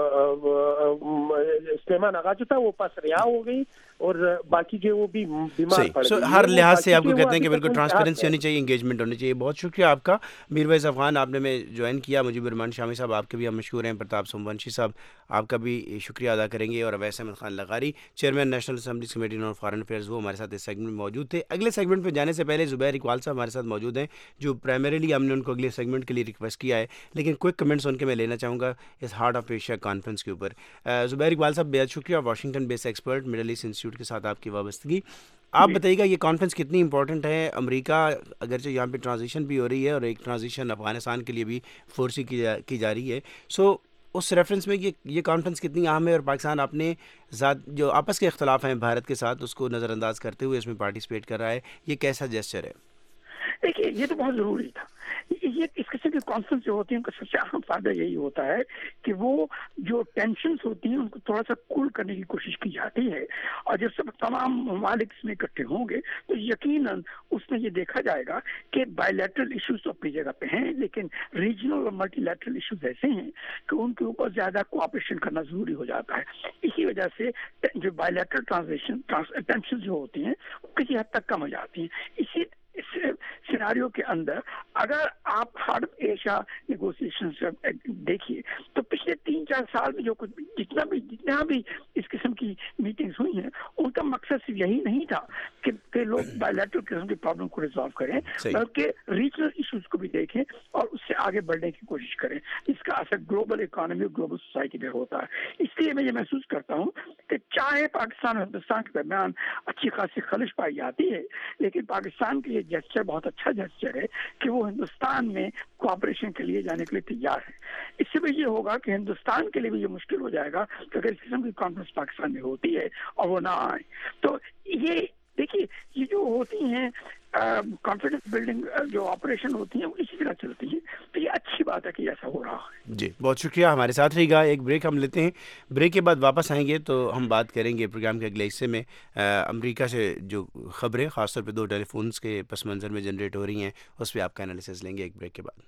सुलेमान आगा जो था वो पास रिहा हो गई, और बाकी जो वो भी बीमार पड़ गए। हर लिहाज से आपको कहते हैं कि बिल्कुल ट्रांसपेरेंसी होनी चाहिए, इंगेजमेंट होनी चाहिए। बहुत शुक्रिया आपका मीरवैस अफगान, आपने में ज्वाइन किया। मुजीबुर रहमान शामी साहब आपके भी हम मशहूर हैं, प्रताप सोमवंशी साहब आपका भी शुक्रिया अदा करेंगे, और अवैस अहमद खान लगारी chairman national assembly committee on foreign affairs, वो हमारे साथ इस सेगमेंट में मौजूद थे। अगले सेगमेंट पे जाने से पहले ज़ुबैर इकबाल साहब हमारे साथ मौजूद हैं, जो प्राइमरीली हमने उनको अगले सेगमेंट के लिए रिक्वेस्ट किया है, लेकिन क्विक कमेंट्स उनके मैं लेना चाहूँगा इस हार्ट ऑफ एशिया कॉन्फ्रेंस के ऊपर। ज़ुबैर इकबाल साहब बेहद शुक्रिया, Washington based expert, middle east institute के साथ आपकी वाबस्तगी। आप बताइएगा ये कॉन्फ्रेंस कितनी इंपॉर्टेंट है। अमेरिका अगरचे यहाँ पे ट्रांजिशन भी हो रही है, और एक ट्रांजिशन अफगानिस्तान के लिए भी फोर्सी की जा की जा रही है, सो उस रेफरेंस में ये ये कॉन्फ्रेंस कितनी अहम है, और पाकिस्तान अपने ज़ात जो आपस के इख्तलाफ हैं भारत के साथ उसको नज़रअंदाज करते हुए इसमें पार्टिसिपेट कर रहा है, ये कैसा जेस्चर है? देखिए, ये तो बहुत ज़रूरी था। ये इस किस्म की कॉन्फ्रेंस जो होती है उनका सबसे अहम फायदा यही होता है कि वो जो टेंशन्स होती हैं उनको थोड़ा सा कूल करने की कोशिश की जाती है, और जब सब तमाम ममालिक इसमें इकट्ठे होंगे तो यकीनन उसमें ये देखा जाएगा कि बायलैटरल इश्यूज तो अपनी जगह पे हैं, लेकिन रीजनल और मल्टीलैटरल इश्यूज ऐसे हैं कि उनके ऊपर ज़्यादा कोऑपरेशन करना ज़रूरी हो जाता है। इसी वजह से जो बायलैटरल ट्रांजेक्शन टेंशन जो होती हैं वो किसी हद तक कम हो जाती हैं। इसी इस सिनारियो के अंदर अगर आप हार्ट ऑफ एशिया नेगोशिएशन देखिए तो पिछले तीन चार साल में जो कुछ जितना भी जितना भी इस किस्म की मीटिंग्स हुई हैं उनका मकसद सिर्फ यही नहीं था कि, कि लोग बायलैटरल किस्म की प्रॉब्लम को रिजॉल्व करें, बल्कि रीजनल इश्यूज को भी देखें और उससे आगे बढ़ने की कोशिश करें। इसका असर ग्लोबल इकोनॉमी और ग्लोबल सोसाइटी पे होता है। इसलिए मैं ये महसूस करता हूँ कि चाहे पाकिस्तान और हिंदुस्तान के दरमियान अच्छी खासी खलिश पाई जाती है, लेकिन पाकिस्तान के जेस्चर बहुत अच्छा जेस्चर है कि वो हिंदुस्तान में कोऑपरेशन के लिए जाने के लिए तैयार है। इससे भी ये होगा कि हिंदुस्तान के लिए भी ये मुश्किल हो जाएगा कि अगर इस किस्म की कॉन्फ्रेंस पाकिस्तान में होती है और वो ना आए। तो ये देखिए, ये जो होती हैं कॉन्फिडेंस बिल्डिंग जो ऑपरेशन होती हैं वो इसी तरह चलती हैं, तो ये अच्छी बात है कि ऐसा हो रहा है। जी, बहुत शुक्रिया, हमारे साथ रहिएगा। एक ब्रेक हम लेते हैं, ब्रेक के बाद वापस आएंगे तो हम बात करेंगे प्रोग्राम के अगले हिस्से में अमेरिका से जो खबरें ख़ासतौर पे दो टेलीफोन्स के पस मंज़र में जनरेट हो रही हैं उस पर आपका एनालिसिस लेंगे एक ब्रेक के बाद।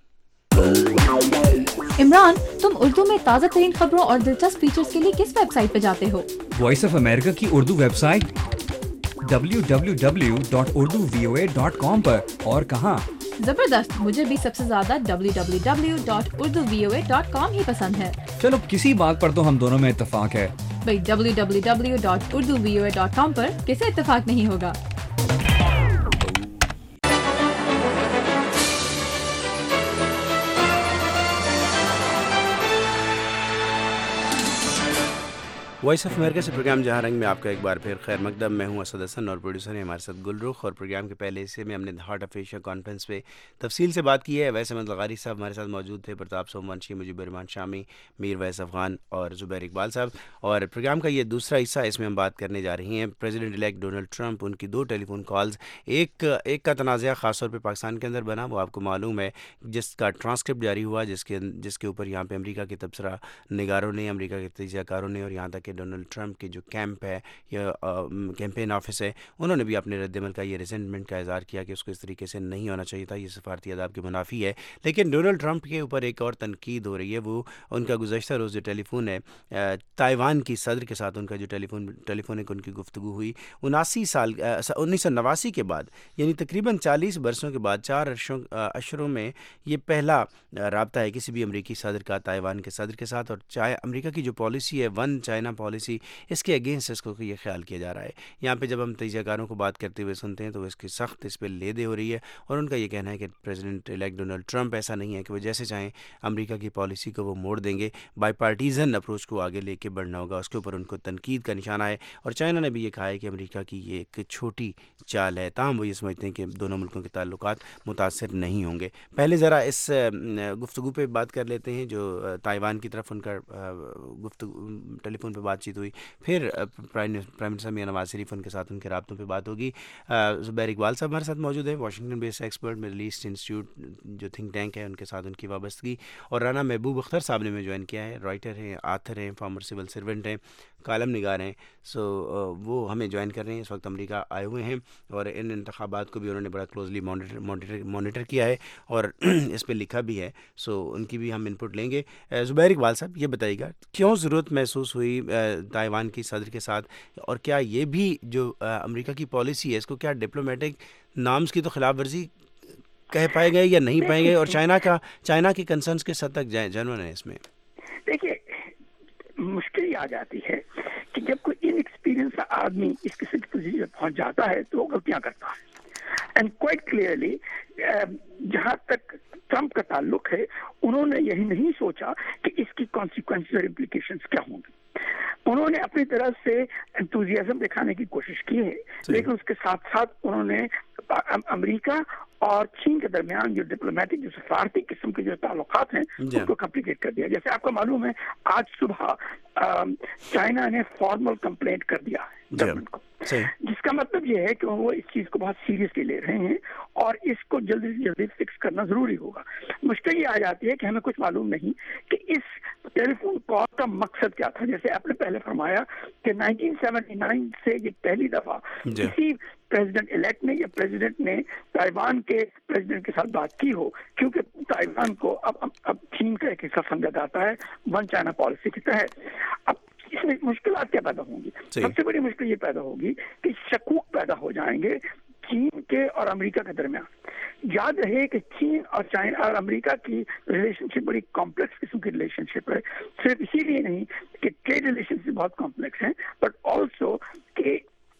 इमरान, तुम उर्दू में ताज़ा तरीन खबरों और दिलचस्प फीचर्स के लिए किस वेबसाइट पे जाते हो? वॉइस ऑफ अमेरिका की Urdu website W W W dot Urdu V O A dot com पर। और कहाँ? जबरदस्त, मुझे भी सबसे ज्यादा W W W dot Urdu V O A dot com ही पसंद है। चलो, किसी बात पर तो हम दोनों में इत्तेफाक है। भाई W W W dot Urdu V O A dot com पर किसे इत्तेफाक नहीं होगा। वॉइस ऑफ अमेरिका से प्रोग्राम जहाँ रंग में आपका एक बार फिर खैर मकदम। मैं हूँ असद हसन और प्रोड्यूसर हैं हमारे साथ गुलरुख। और प्रोग्राम के पहले हिस्से में हमने हार्ट ऑफ एशिया कॉन्फ्रेंस पे तफसील से बात की है। वैस अहमद लगारी साहब हमारे साथ मौजूद थे, प्रताप सोमवंशी, मुजीबुर रहमान शामी, मीरवैस अफगान और ज़ुबैर इकबाल साहब। और प्रोग्राम का ये दूसरा हिस्सा, इसमें हम बात करने जा रही हैं प्रेसिडेंट इलेक्ट डोनाल्ड ट्रंप, उनकी दो टेलीफोन कॉल्स। एक एक का तनाज़ा ख़ासतौर पर पाकिस्तान के अंदर बना, वो आपको मालूम है, जिसका ट्रांसक्रिप्ट जारी हुआ, जिसके जिसके ऊपर यहाँ पर अमरीका के तबसरा निगारों ने, अमरीका के तजियाकारों ने और यहाँ तक कि डोनाल्ड ट्रंप के जो कैंप है या कैंपेन ऑफिस है, उन्होंने भी अपने रद्दमल का ये रिसेंटमेंट का इज़हार किया कि उसको इस तरीके से नहीं होना चाहिए था, ये सफारती आदाब के मुनाफी है। लेकिन डोनाल्ड ट्रंप के ऊपर एक और तनकीद हो रही है, वो उनका गुज़श्ता रोज़ जो टेलीफोन है ताइवान की सदर के साथ उनका जो टेलीफोन टेलीफोनिक उनकी गुफ्तगू हुई उनासी साल उन्नीस सौ नवासी के बाद, यानी तकरीबन चालीस बरसों के बाद, चार अरशों अशरों में ये पहला रब्ता है किसी भी अमरीकी सदर का ताइवान के सदर के साथ। और चाहे अमरीका की जो पॉलिसी है वन चाइना پالیسی، اس کے اگینسٹ اس کو یہ خیال کیا جا رہا ہے. یہاں پہ جب ہم تجزیہ کاروں کو بات کرتے ہوئے سنتے ہیں تو اس کی سخت اس پہ لے دے ہو رہی ہے، اور ان کا یہ کہنا ہے کہ پریزیڈنٹ الیکٹ ڈونلڈ ٹرمپ ایسا نہیں ہے کہ وہ جیسے چاہیں امریکہ کی پالیسی کو وہ موڑ دیں گے. بائی پارٹیزن اپروچ کو آگے لے کے بڑھنا ہوگا، اس کے اوپر ان کو تنقید کا نشانہ ہے. اور چائنا نے بھی یہ کہا ہے کہ امریکہ کی یہ ایک چھوٹی چال ہے، تاہم وہ یہ سمجھتے ہیں کہ دونوں ملکوں کے تعلقات متاثر نہیں ہوں گے. پہلے ذرا اس گفتگو پہ بات کر لیتے ہیں جو تائیوان کی طرف ان کا گفتگو ٹیلی فون پہ بات چیت ہوئی، پھر پرائم منسٹر میاں نواز شریف ان کے ساتھ ان کے رابطوں پہ بات ہوگی. زبیر اقبال صاحب ہمارے ساتھ موجود ہیں، Washington base expert, middle east institute جو تھنک ٹینک ہے ان کے ساتھ ان کی وابستگی. اور رانا محبوب اختر صاحب نے میں جوائن کیا ہے، رائٹر ہیں، آتھر ہیں، فارمر سول سرونٹ ہیں، کالم نگار ہیں. سو وہ ہمیں جوائن کر رہے ہیں، اس وقت امریکہ آئے ہوئے ہیں اور ان انتخابات کو بھی انہوں نے بڑا کلوزلی مانیٹر مانیٹر کیا ہے اور اس پہ لکھا بھی ہے. سو ان کی بھی ہم انپٹ لیں گے. زبیر اقبال صاحب یہ بتائیے گا کیوں ضرورت محسوس ہوئی تائیوان کی صدر کے ساتھ، اور کیا یہ بھی جو امریکہ کی پالیسی ہے اس کو کیا ڈپلومیٹک نامز کی تو خلاف ورزی کہہ پائے گئے یا نہیں پائے گئے، اور چائنا کا چائنا کے کنسرنس کس حد تک جنون ہے اس میں؟ دیکھیے مشکل یہ آ جاتی ہے کہ جب کوئی ان ایکسپیرینس آدمی اس قسم کی پوزیشن پہنچ جاتا ہے تو وہ غلطیاں کرتا ہے. اینڈ کوائٹ کلیئرلی جہاں تک ٹرمپ کا تعلق ہے انہوں نے یہی نہیں سوچا کہ اس کی کانسیکوینسز اور امپلیکیشنز کیا ہوں گی. انہوں نے اپنی طرف سے انتھوزیازم دکھانے کی کوشش کی ہے، لیکن اس کے ساتھ ساتھ انہوں نے امریکہ اور چین کے درمیان جو ڈپلومیٹک جو سفارتی قسم کے جو تعلقات ہیں ان کو کمپلیکیٹ کر دیا. جیسے آپ کو معلوم ہے آج صبح چائنا نے فارمل کمپلینٹ کر دیا ہے گورنمنٹ کو، جس کا مطلب یہ ہے کہ وہ اس چیز کو بہت سیریسلی لے رہے ہیں اور اس کو جلدی سے جلدی فکس کرنا ضروری ہوگا. مشکل یہ آ جاتی ہے کہ ہمیں کچھ معلوم نہیں کہ اس ٹیلی فون کال کا مقصد کیا تھا. جیسے آپ نے پہلے فرمایا کہ نائنٹین سیونٹی نائن سے یہ پہلی دفعہ کسی پریزیڈنٹ الیکٹ نے یا پریزیڈنٹ نے تائیوان کے پریزیڈنٹ کے ساتھ بات کی ہو، کیونکہ تائیوان کو اب اب چین کا ایک حصہ سمجھا جاتا ہے ون چائنا پالیسی کے تحت. اب اس میں مشکلات کیا پیدا ہوں گی؟ سب سے بڑی مشکل یہ پیدا ہوگی کہ شکوک پیدا ہو جائیں گے چین کے اور امریکہ کے درمیان. یاد رہے کہ چین اور چائنا اور امریکہ کی ریلیشن شپ بڑی کمپلیکس قسم کی ریلیشن شپ ہے، صرف اسی لیے نہیں کہ ٹریڈ ریلیشن شپ بہت کمپلیکس ہیں، بٹ آلسو کہ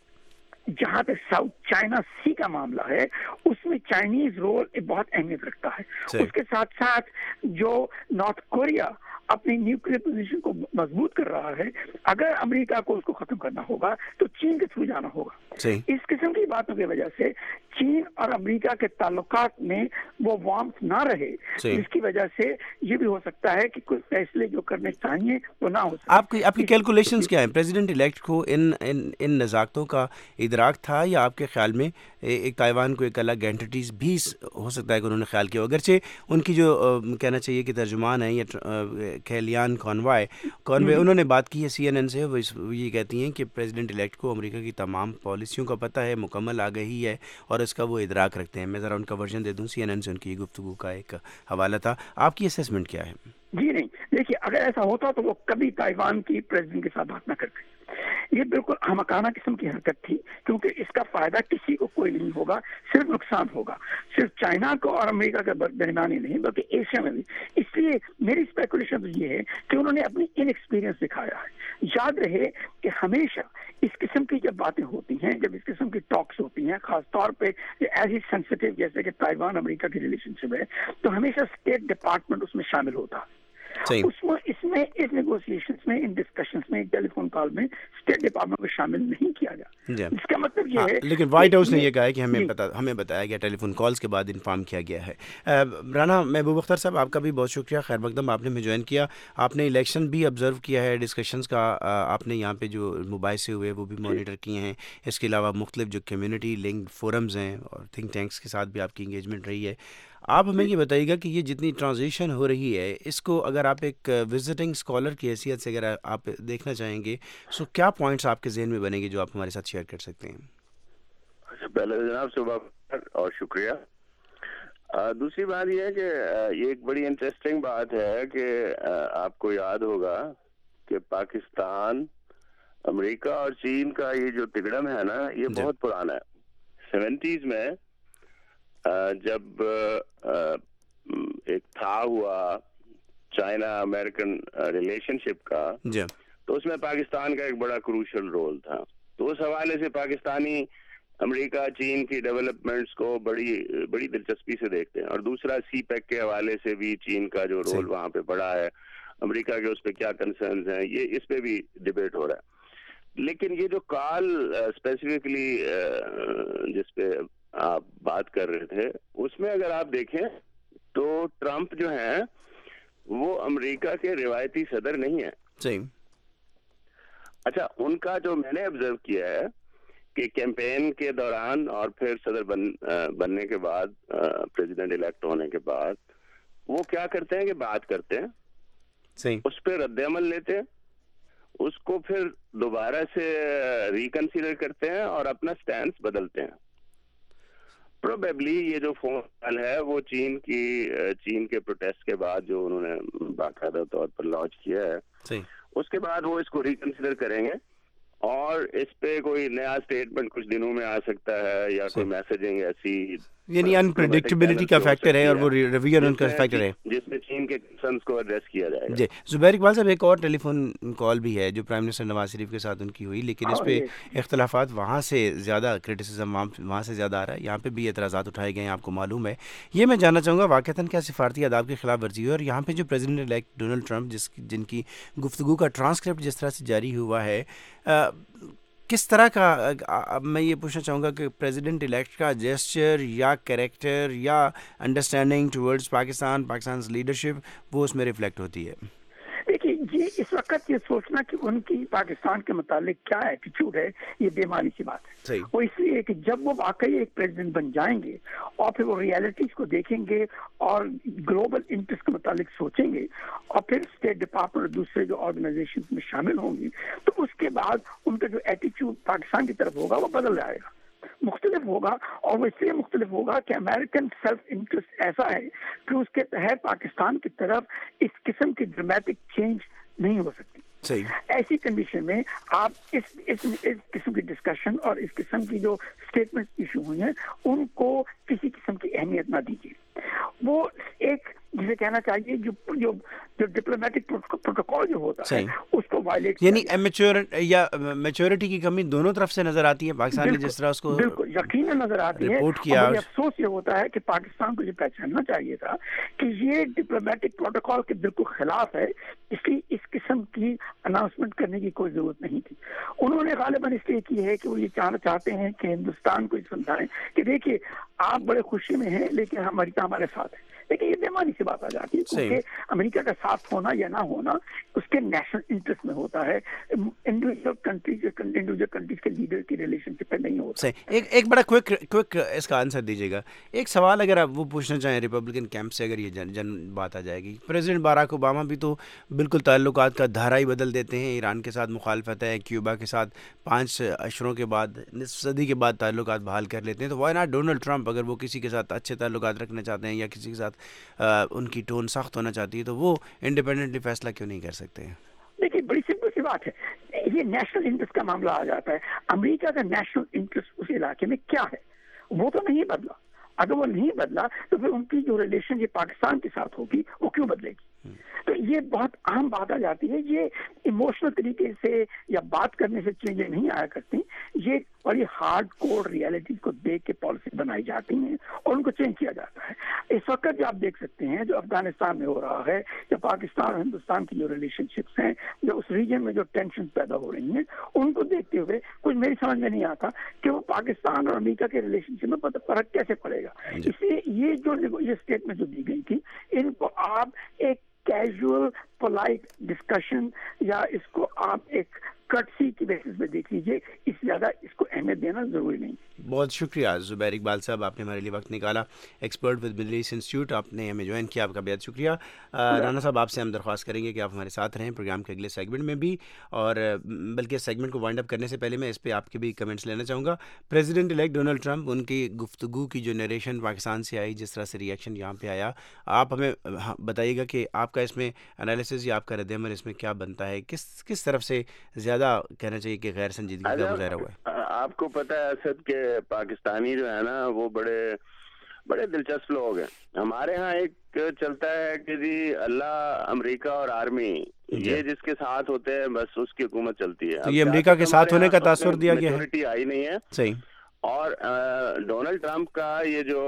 جہاں تک ساؤتھ چائنا سی کا معاملہ ہے اس میں چائنیز رول ایک بہت اہمیت رکھتا ہے. اس کے ساتھ ساتھ جو نارتھ کوریا اپنی نیوکلیئر پوزیشن کو مضبوط کر رہا ہے، اگر امریکہ کو اس کو ختم کرنا ہوگا تو چین کے تھرو جانا ہوگا. اس قسم کی باتوں کی وجہ سے چین اور امریکہ کے تعلقات میں وہ وارمتھ نہ رہے، جس کی وجہ سے یہ بھی ہو سکتا ہے کہ کچھ فیصلے جو کرنے چاہیے وہ نہ ہو سکے. آپ کی آپ کی کیلکولیشنز کیا ہیں؟ پریزیڈنٹ الیکٹ کو ان ان ان نزاکتوں کا ادراک تھا، یا آپ کے خیال میں ایک تائیوان کو ایک الگ اینٹیز بھی ہو سکتا ہے کہ انہوں نے خیال کیا، اگرچہ ان کی جو کہنا چاہیے کہ ترجمان ہیں یا کیلیان کانوائے کانوے انہوں نے بات کی ہے سی این این سے، وہ یہ کہتی ہیں کہ پریزیڈنٹ الیکٹ کو امریکہ کی تمام پالیسیوں کا پتہ ہے، مکمل آگہی ہے اور اس کا وہ ادراک رکھتے ہیں. میں ذرا ان کا ورژن دے دوں، سی این این سے ان کی گفتگو کا ایک حوالہ تھا. آپ کی اسیسمنٹ کیا ہے؟ جی نہیں، دیکھیے اگر ایسا ہوتا تو وہ کبھی تائیوان کی پریزیڈنٹ کے ساتھ بات نہ کرتے. یہ بالکل احمقانہ قسم کی حرکت تھی، کیونکہ اس کا فائدہ کسی کو کوئی نہیں ہوگا، صرف نقصان ہوگا، صرف چائنا کو اور امریکہ کے درمیان ہی نہیں بلکہ ایشیا میں بھی. اس لیے میری اسپیکولیشن یہ ہے کہ انہوں نے اپنی ان ایکسپیرینس دکھایا ہے. یاد رہے کہ ہمیشہ اس قسم کی جب باتیں ہوتی ہیں، جب اس قسم کی ٹاکس ہوتی ہیں، خاص طور پہ ایسی سینسیٹیو جیسے کہ تائیوان امریکہ کی ریلیشن شپ ہے، تو ہمیشہ اسٹیٹ ڈپارٹمنٹ اس میں شامل ہوتا ہے. اس میں اس میں اس نیگوسیشنز میں ان ڈسکشنز میں ٹیلی فون کال میں اسٹیٹ ڈپارٹمنٹ کو شامل نہیں کیا گیا. اس کا مطلب یہ ہے لیکن وائٹ ہاؤس نے یہ کہا ہے کہ ہمیں بتا ہمیں بتایا گیا، ٹیلی فون کالز کے بعد انفارم کیا گیا ہے. رانا محبوب اختر صاحب آپ کا بھی بہت شکریہ، خیر مقدم آپ نے ہمیں جوائن کیا. آپ نے الیکشن بھی آبزرو کیا ہے، ڈسکشنز کا آپ نے یہاں پہ جو مباحثے ہوئے وہ بھی مانیٹر کیے ہیں. اس کے علاوہ مختلف جو کمیونٹی لنکڈ فورمز ہیں اور تھنک ٹینکس کے ساتھ بھی آپ کی انگیجمنٹ رہی ہے. آپ ہمیں یہ بتائیے گا کہ یہ جتنی ٹرانزیشن ہو رہی ہے اس کو اگر آپ ایک وزٹنگ اسکالر کی حیثیت سے اگر آپ دیکھنا چاہیں گے سو کیا پوائنٹس آپ کے ذہن میں بنیں گے جو آپ ہمارے ساتھ شیئر کر سکتے ہیں؟ اچھا، پہلے جناب صبح اور شکریہ. دوسری بات یہ ہے کہ یہ ایک بڑی انٹرسٹنگ بات ہے کہ آپ کو یاد ہوگا کہ پاکستان، امریکہ اور چین کا یہ جو تگڑم ہے نا یہ بہت پرانا ہے. سیونٹیز میں جب ایک تھا ہوا چائنا امریکن ریلیشن شپ کا، تو اس میں پاکستان کا ایک بڑا کروشل رول تھا. تو اس حوالے سے پاکستانی امریکہ چین کی ڈیولپمنٹس کو بڑی بڑی دلچسپی سے دیکھتے ہیں. اور دوسرا سی پیک کے حوالے سے بھی چین کا جو رول وہاں پہ بڑا ہے, امریکہ کے اس پہ کیا کنسرنز ہیں, یہ اس پہ بھی ڈیبیٹ ہو رہا ہے. لیکن یہ جو کال اسپیسیفکلی جس پہ آپ بات کر رہے تھے, اس میں اگر آپ دیکھیں تو ٹرمپ جو ہیں وہ امریکہ کے روایتی صدر نہیں ہیں. صحیح. اچھا, ان کا جو میں نے آبزرو کیا ہے کہ کیمپین کے دوران اور پھر صدر بن بننے کے بعد, پریزیڈنٹ الیکٹ ہونے کے بعد, وہ کیا کرتے ہیں کہ بات کرتے ہیں, صحیح, اس پہ رد عمل لیتے ہیں, اس کو پھر دوبارہ سے ریکنسیڈر کرتے ہیں اور اپنا سٹینس بدلتے ہیں. پروبیبلی یہ جو فون کال ہے وہ چین کی چین کے پروٹیسٹ کے بعد جو انہوں نے باقاعدہ طور پر لانچ کیا ہے, صحیح, اس کے بعد وہ اس کو ریکنسیڈر کریں گے اور اس پہ کوئی نیا اسٹیٹمنٹ کچھ دنوں میں آ سکتا ہے یا کوئی میسجنگ ایسی, یعنی انپریڈکٹیبلٹی کا فیکٹر ہے اور وہ ریویژن ان کا فیکٹر ہے جس میں چین کے کنسرنز کو ایڈریس کیا جائے گا. جی زبیر اقبال صاحب, ایک اور ٹیلی فون کال بھی ہے جو پرائم منسٹر نواز شریف کے ساتھ ان کی ہوئی, لیکن اس پہ اختلافات وہاں سے زیادہ کرٹیسزم وہاں سے زیادہ آ رہا ہے, یہاں پہ بھی اعتراضات اٹھائے گئے ہیں, آپ کو معلوم ہے. یہ میں جاننا چاہوں گا واقعتاً کیا سفارتی آداب کی خلاف ورزی ہوئی, اور یہاں پہ جو پریزیڈنٹ الیکٹ ڈونلڈ ٹرمپ جس جن کی گفتگو کا ٹرانسکرپٹ جس طرح سے جاری ہوا ہے, کس طرح کا, میں یہ پوچھنا چاہوں گا کہ پریزیڈنٹ الیکٹ کا جیسچر یا کریکٹر یا understanding towards Pakistan, Pakistan leadership, وہ اس میں ریفلیکٹ ہوتی ہے. دیکھیے یہ اس وقت یہ سوچنا کہ ان کی پاکستان کے متعلق کیا ایٹیچیوڈ ہے, یہ بے معنی سی بات ہے. وہ اس لیے کہ جب وہ واقعی ایک پریزیڈنٹ بن جائیں گے اور پھر وہ ریالٹیز کو دیکھیں گے اور گلوبل انٹرسٹ کے متعلق سوچیں گے اور پھر اسٹیٹ ڈپارٹمنٹ اور دوسرے جو آرگنائزیشن میں شامل ہوں گی, تو اس کے بعد ان کا جو ایٹیچیوڈ پاکستان کی طرف ہوگا وہ بدل جائے گا, مختلف ہوگا. اور وہ اس لیے مختلف ہوگا کہ امریکن سیلف انٹرسٹ ایسا ہے کہ اس کے تحت پاکستان کی طرف اس قسم کی ڈرامیٹک چینج نہیں ہو سکتی. صحیح. ایسی کنڈیشن میں آپ اس اس اس قسم کی ڈسکشن اور اس قسم کی جو اسٹیٹمنٹ ایشو ہوئی ہیں ان کو کسی قسم کی اہمیت نہ دیجیے. وہ ایک جسے کہنا چاہیے جو جو جو ڈپلومیٹک پروٹوکول جو ہوتا ہے اس کو وائلیٹ, یعنی امیچور یا میچورٹی کی کمی دونوں طرف سے نظر آتی ہے. پاکستان نے جس طرح اس کو بالکل یقیناً نظر آتی ہے. اور افسوس یہ ہوتا ہے کہ پاکستان کو یہ پہچاننا چاہیے تھا کہ یہ ڈپلومیٹک پروٹوکول کے بالکل خلاف ہے, اس لیے اس قسم کی اناؤنسمنٹ کرنے کی کوئی ضرورت نہیں تھی. انہوں نے غالباً اس لیے کی ہے کہ وہ یہ چاہنا چاہتے ہیں کہ ہندوستان کو یہ سمجھائیں کہ دیکھیے آپ بڑے خوشی میں ہیں لیکن امریکہ ہمارے ساتھ ہے. لیکن یہ بیمانی سی بات آ جاتی ہے کیونکہ امریکہ کا ساتھ ہونا یا نہ ہونا اس کے نیشنل انٹرسٹ میں ہوتا ہے, انڈیویجول کنٹریز انڈیویجول کنٹریز کے لیڈر کی ریلیشن شپ پہ نہیں ہوتا. ایک ایک بڑا کوئک کوئک اس کا آنسر دیجیے گا. ایک سوال اگر آپ وہ پوچھنا چاہیں ریپبلکن کیمپ سے, اگر یہ جن جن بات آ جائے گی, پریزیڈنٹ باراک اوباما بھی تو بالکل تعلقات کا دھارا ہی بدل دیتے ہیں. ایران کے ساتھ مخالفت ہے, کیوبا کے ساتھ پانچ اشروں کے بعد, نصف صدی کے بعد تعلقات بحال کر لیتے ہیں. تو وائی ناٹ ڈونلڈ ٹرمپ, اگر وہ کسی کے ساتھ اچھے تعلقات رکھنا چاہتے ہیں یا کسی کے ساتھ ان کی ٹون سخت ہونا چاہتی ہے, تو وہ انڈیپینڈنٹلی فیصلہ کیوں نہیں کر سکتے ہیں؟ دیکھیے بڑی سمپل سی بات ہے, یہ نیشنل انٹرسٹ کا معاملہ آ جاتا ہے. امریکہ کا نیشنل انٹرسٹ اس علاقے میں کیا ہے وہ تو نہیں بدلا. اگر وہ نہیں بدلا تو پھر ان کی جو ریلیشن یہ پاکستان کے ساتھ ہوگی وہ کیوں بدلے گی؟ تو یہ بہت عام بات آ جاتی ہے. یہ ایموشنل طریقے سے یا بات کرنے سے چینجیں نہیں آیا کرتی, یہ بڑی ہارڈ کور ریالٹیز کو دیکھ کے پالیسی بنائی جاتی ہیں اور ان کو چینج کیا جاتا ہے. اس وقت جو آپ دیکھ سکتے ہیں جو افغانستان میں ہو رہا ہے, یا پاکستان اور ہندوستان کی جو ریلیشن شپس ہیں, جو اس ریجن میں جو ٹینشن پیدا ہو رہی ہیں, ان کو دیکھتے ہوئے کچھ میری سمجھ میں نہیں آتا کہ وہ پاکستان اور امریکہ کے ریلیشن شپ میں فرق کیسے پڑے گا. اس لیے یہ جو یہ اسٹیٹمنٹ جو دی گئی تھی, ان کو آپ ایک کیجول پولائٹ ڈسکشن یا اس کو آپ ایک کٹسی کی بیسس پہ دیکھ لیجیے, اس زیادہ اس کو اہمیت دینا ضروری نہیں. بہت شکریہ زبیر اقبال صاحب, آپ نے ہمارے لیے وقت نکالا. Expert with middle east institute, آپ نے ہمیں جوائن کیا, آپ کا بہت شکریہ. رانا صاحب آپ سے ہم درخواست کریں گے کہ آپ ہمارے ساتھ رہیں پروگرام کے اگلے سیگمنٹ میں بھی, اور بلکہ سیگمنٹ کو وائنڈ اپ کرنے سے پہلے میں اس پہ آپ کے بھی کمنٹس لینا چاہوں گا. پریزیڈنٹ الیکٹ ڈونلڈ ٹرمپ, ان کی گفتگو کی جو نریشن پاکستان سے آئی, جس طرح سے ریئیکشن یہاں پہ آیا, آپ ہمیں بتائیے گا کہ آپ کا اس میں انالیسس یا آپ کا رد عمل اس میں کیا بنتا ہے, کس کس طرف سے زیادہ کہنا چاہیے کہ غیر سنجیدگی کا مظاہرہ ہوا ہے؟ آپ کو پتہ ہے اسد کہ پاکستانی جو ہے نا وہ بڑے بڑے دلچسپ لوگ ہیں. ہمارے ہاں ایک چلتا ہے کہ جی اللہ, امریکہ اور آرمی یہ جس کے ساتھ ہوتے ہیں بس اس کی حکومت چلتی ہے. تو یہ امریکہ کے ساتھ ہونے کا تاثر دیا گیا ہے, میجورٹی آئی نہیں ہے. صحیح. اور ڈونلڈ ٹرمپ کا یہ جو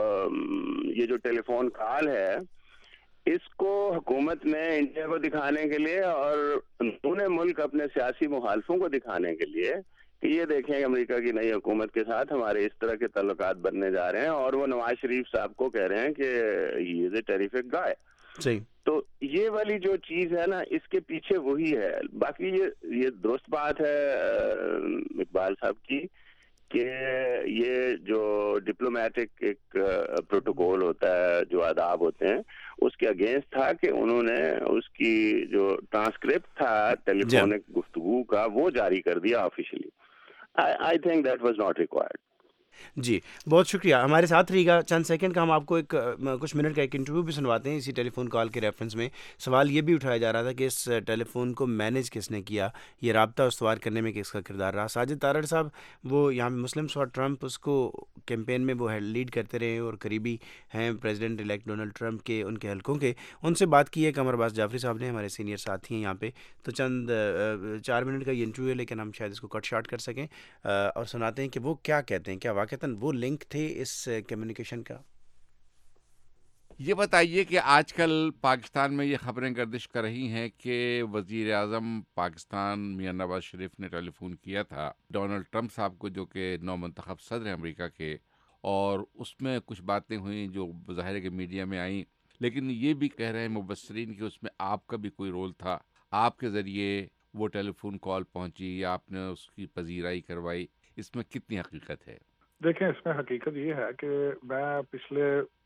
یہ جو ٹیلی فون کال ہے, اس کو حکومت نے انڈیا کو دکھانے کے لیے اور انہوں ملک اپنے سیاسی مخالفوں کو دکھانے کے لیے کہ یہ دیکھیں کہ امریکہ کی نئی حکومت کے ساتھ ہمارے اس طرح کے تعلقات بننے جا رہے ہیں, اور وہ نواز شریف صاحب کو کہہ رہے ہیں کہ ہی از اے ٹیریفک گائے. صحیح. تو یہ والی جو چیز ہے نا, اس کے پیچھے وہی ہے. باقی یہ یہ درست بات ہے اقبال صاحب کی کہ یہ جو ڈپلومیٹک ایک پروٹوکول ہوتا ہے, جو آداب ہوتے ہیں, اس کے اگینسٹ تھا کہ انہوں نے اس کی جو ٹرانسکرپٹ تھا ٹیلی فونک گفتگو کا وہ جاری کر دیا officially. I think that was not required. جی بہت شکریہ. ہمارے ساتھ رہی گا چند سیکنڈ کا, ہم آپ کو ایک کچھ منٹ کا ایک انٹرویو بھی سنواتے ہیں اسی ٹیلی فون کال کے ریفرنس میں. سوال یہ بھی اٹھایا جا رہا تھا کہ اس ٹیلی فون کو مینیج کس نے کیا, یہ رابطہ استوار کرنے میں کس کا کردار رہا. ساجد تارڑ صاحب وہ یہاں پہ مسلمس اور ٹرمپ اس کو کیمپین میں وہ لیڈ کرتے رہے اور قریبی ہیں پریزیڈنٹ الیکٹ ڈونلڈ ٹرمپ کے, ان کے حلقوں کے. ان سے بات کی ہے قمر عباس جعفری صاحب نے, ہمارے سینئر ساتھی ہیں یہاں پہ. تو چند چار منٹ کا یہ انٹرویو ہے, لیکن ہم شاید اس کو کٹ شارٹ کر سکیں اور سناتے ہیں کہ وہ کیا کہتے ہیں, کیا واقعتاً وہ لنک تھے اس کمیونیکیشن کا. یہ بتائیے کہ آج کل پاکستان میں یہ خبریں گردش کر رہی ہیں کہ وزیر اعظم پاکستان میاں نواز شریف نے ٹیلی فون کیا تھا ڈونلڈ ٹرمپ صاحب کو, جو کہ نو منتخب صدر ہیں امریکہ کے, اور اس میں کچھ باتیں ہوئیں جو ظاہر ہے کہ میڈیا میں آئیں, لیکن یہ بھی کہہ رہے ہیں مبصرین کہ اس میں آپ کا بھی کوئی رول تھا, آپ کے ذریعے وہ ٹیلی فون کال پہنچی یا آپ نے اس کی پذیرائی کروائی. اس میں کتنی حقیقت ہے؟ دیکھیں, اس میں حقیقت یہ ہے کہ میں پچھلے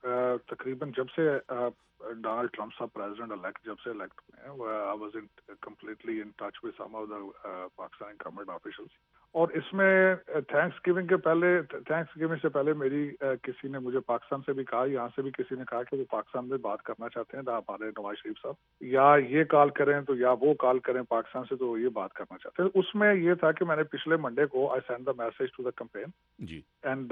تقریباً جب سے Donald Trump sahab president elect جب سے الیکٹ ہوئے ہیں, I was in completely in touch with some of the Pakistani government officials. اور اس میں تھینکس گیونگ کے پہلے تھینکس گیونگ سے پہلے میری کسی نے مجھے پاکستان سے بھی کہا, یہاں سے بھی کسی نے کہا کہ وہ پاکستان میں بات کرنا چاہتے ہیں ہمارے نواز شریف صاحب, یا یہ کال کریں تو یا وہ کال کریں پاکستان سے تو یہ بات کرنا چاہتے ہیں. اس میں یہ تھا کہ میں نے پچھلے منڈے کو I send the message to the campaign جی, and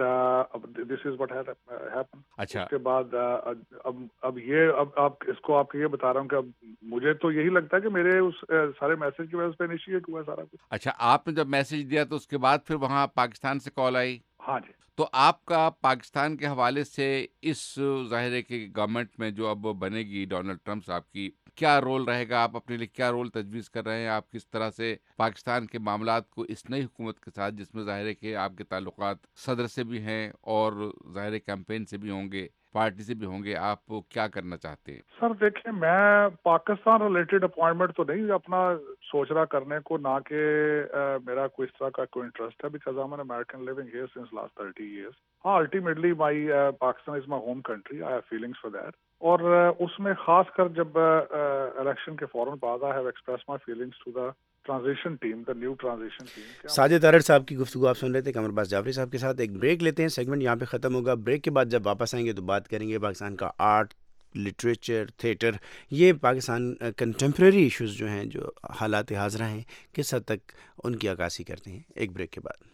this is what happen. اچھا, اس کے بعد اب اب یہ اب آپ اس کو آپ کو یہ بتا رہا ہوں کہ اب مجھے تو یہی لگتا ہے کہ میرے اس سارے میسج کی وجہ سے انیشیٹ ہوا سارا کچھ. اچھا, آپ نے جب میسج دیا تو اس کے بعد پھر وہاں پاکستان سے کال آئی؟ ہاں جی. تو آپ کا پاکستان کے حوالے سے اس ظاہر ہے کہ گورنمنٹ میں جو اب بنے گی ڈونلڈ ٹرمپ صاحب کی, کیا رول رہے گا؟ آپ اپنے لیے کیا رول تجویز کر رہے ہیں؟ آپ کس طرح سے پاکستان کے معاملات کو اس نئی حکومت کے ساتھ, جس میں ظاہر ہے کہ آپ کے تعلقات صدر سے بھی ہیں اور ظاہر ہے کیمپین سے بھی ہوں گے, پارٹی سے بھی ہوں گے, آپ کیا کرنا چاہتے ہیں؟ سر دیکھیں, میں پاکستان ریلیٹڈ اپوائنٹمنٹ تو نہیں اپنا سوچ رہا کرنے کو, نہ کہ میرا کوئی اس طرح کا کوئی انٹرسٹ ہے, because I am an American living here since last thirty years. ہاں, ultimately my Pakistan is my home country, I have feelings for that. اور اس میں خاص کر جب الیکشن کے فوراً بعد I have express my feelings to the transition team, the new transition team. Sajid Tarar sahab کی گفتگو آپ سن رہے تھے قمر عباس جعفری صاحب کے ساتھ. ایک بریک لیتے ہیں, سیگمنٹ یہاں پہ ختم ہوگا. بریک کے بعد جب واپس آئیں گے تو بات کریں گے پاکستان کا آرٹ, لٹریچر, تھیٹر, یہ پاکستان کنٹمپریری ایشوز جو ہیں, جو حالات حاضرہ ہیں, کس حد تک ان کی عکاسی کرتے ہیں. ایک بریک کے بعد.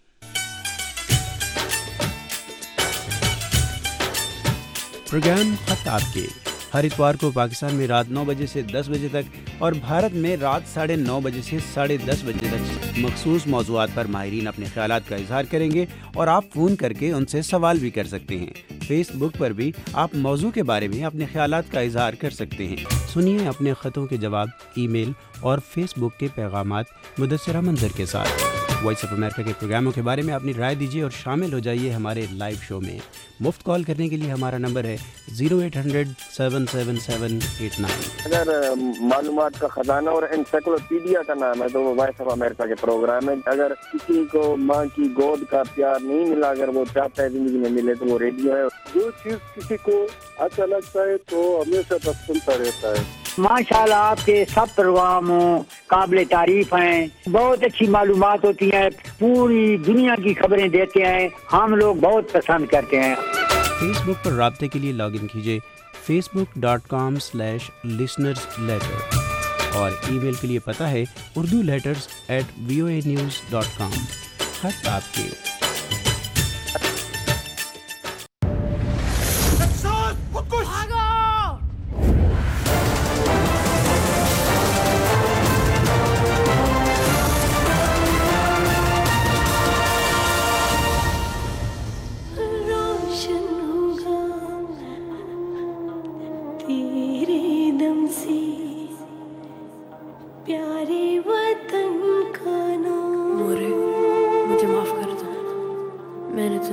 پروگرام خط آپ کے ہر اتوار کو پاکستان میں رات نو بجے سے دس بجے تک اور بھارت میں رات ساڑھے نو بجے سے ساڑھے دس بجے تک مخصوص موضوعات پر ماہرین اپنے خیالات کا اظہار کریں گے اور آپ فون کر کے ان سے سوال بھی کر سکتے ہیں. فیس بک پر بھی آپ موضوع کے بارے میں اپنے خیالات کا اظہار کر سکتے ہیں. سنیے اپنے خطوں کے جواب ای میل اور فیس بک کے پیغامات مدثرہ منظر کے ساتھ. وائس آف امریکہ کے پروگراموں کے بارے میں اپنی رائے دیجیے اور شامل ہو جائیے ہمارے لائیو شو میں. مفت کال کرنے کے لیے ہمارا نمبر ہے zero eight hundred seven seven seven eight nine. اگر معلومات کا خزانہ اور انسائکلوپیڈیا کا نام ہے تو وہ وائس آف امریکہ کے پروگرام ہے. اگر کسی کو ماں کی گود کا پیار نہیں ملا, اگر وہ چاہتا ہے زندگی میں ملے, تو وہ ریڈیو ہے. جو چیز کسی کو اچھا لگتا ہے تو ہمیشہ بس سنتا رہتا ہے. ماشاء اللہ آپ کے سب پروگرام قابل تعریف ہیں, بہت اچھی معلومات ہوتی ہیں, پوری دنیا کی خبریں دیتے ہیں, ہم لوگ بہت پسند کرتے ہیں. فیس بک پر رابطے کے لیے لاگ ان کیجیے Facebook dot com slash listeners letter اور ای میل کے لیے پتہ ہے Urdu letters at V O A news dot com. خط آپ کے.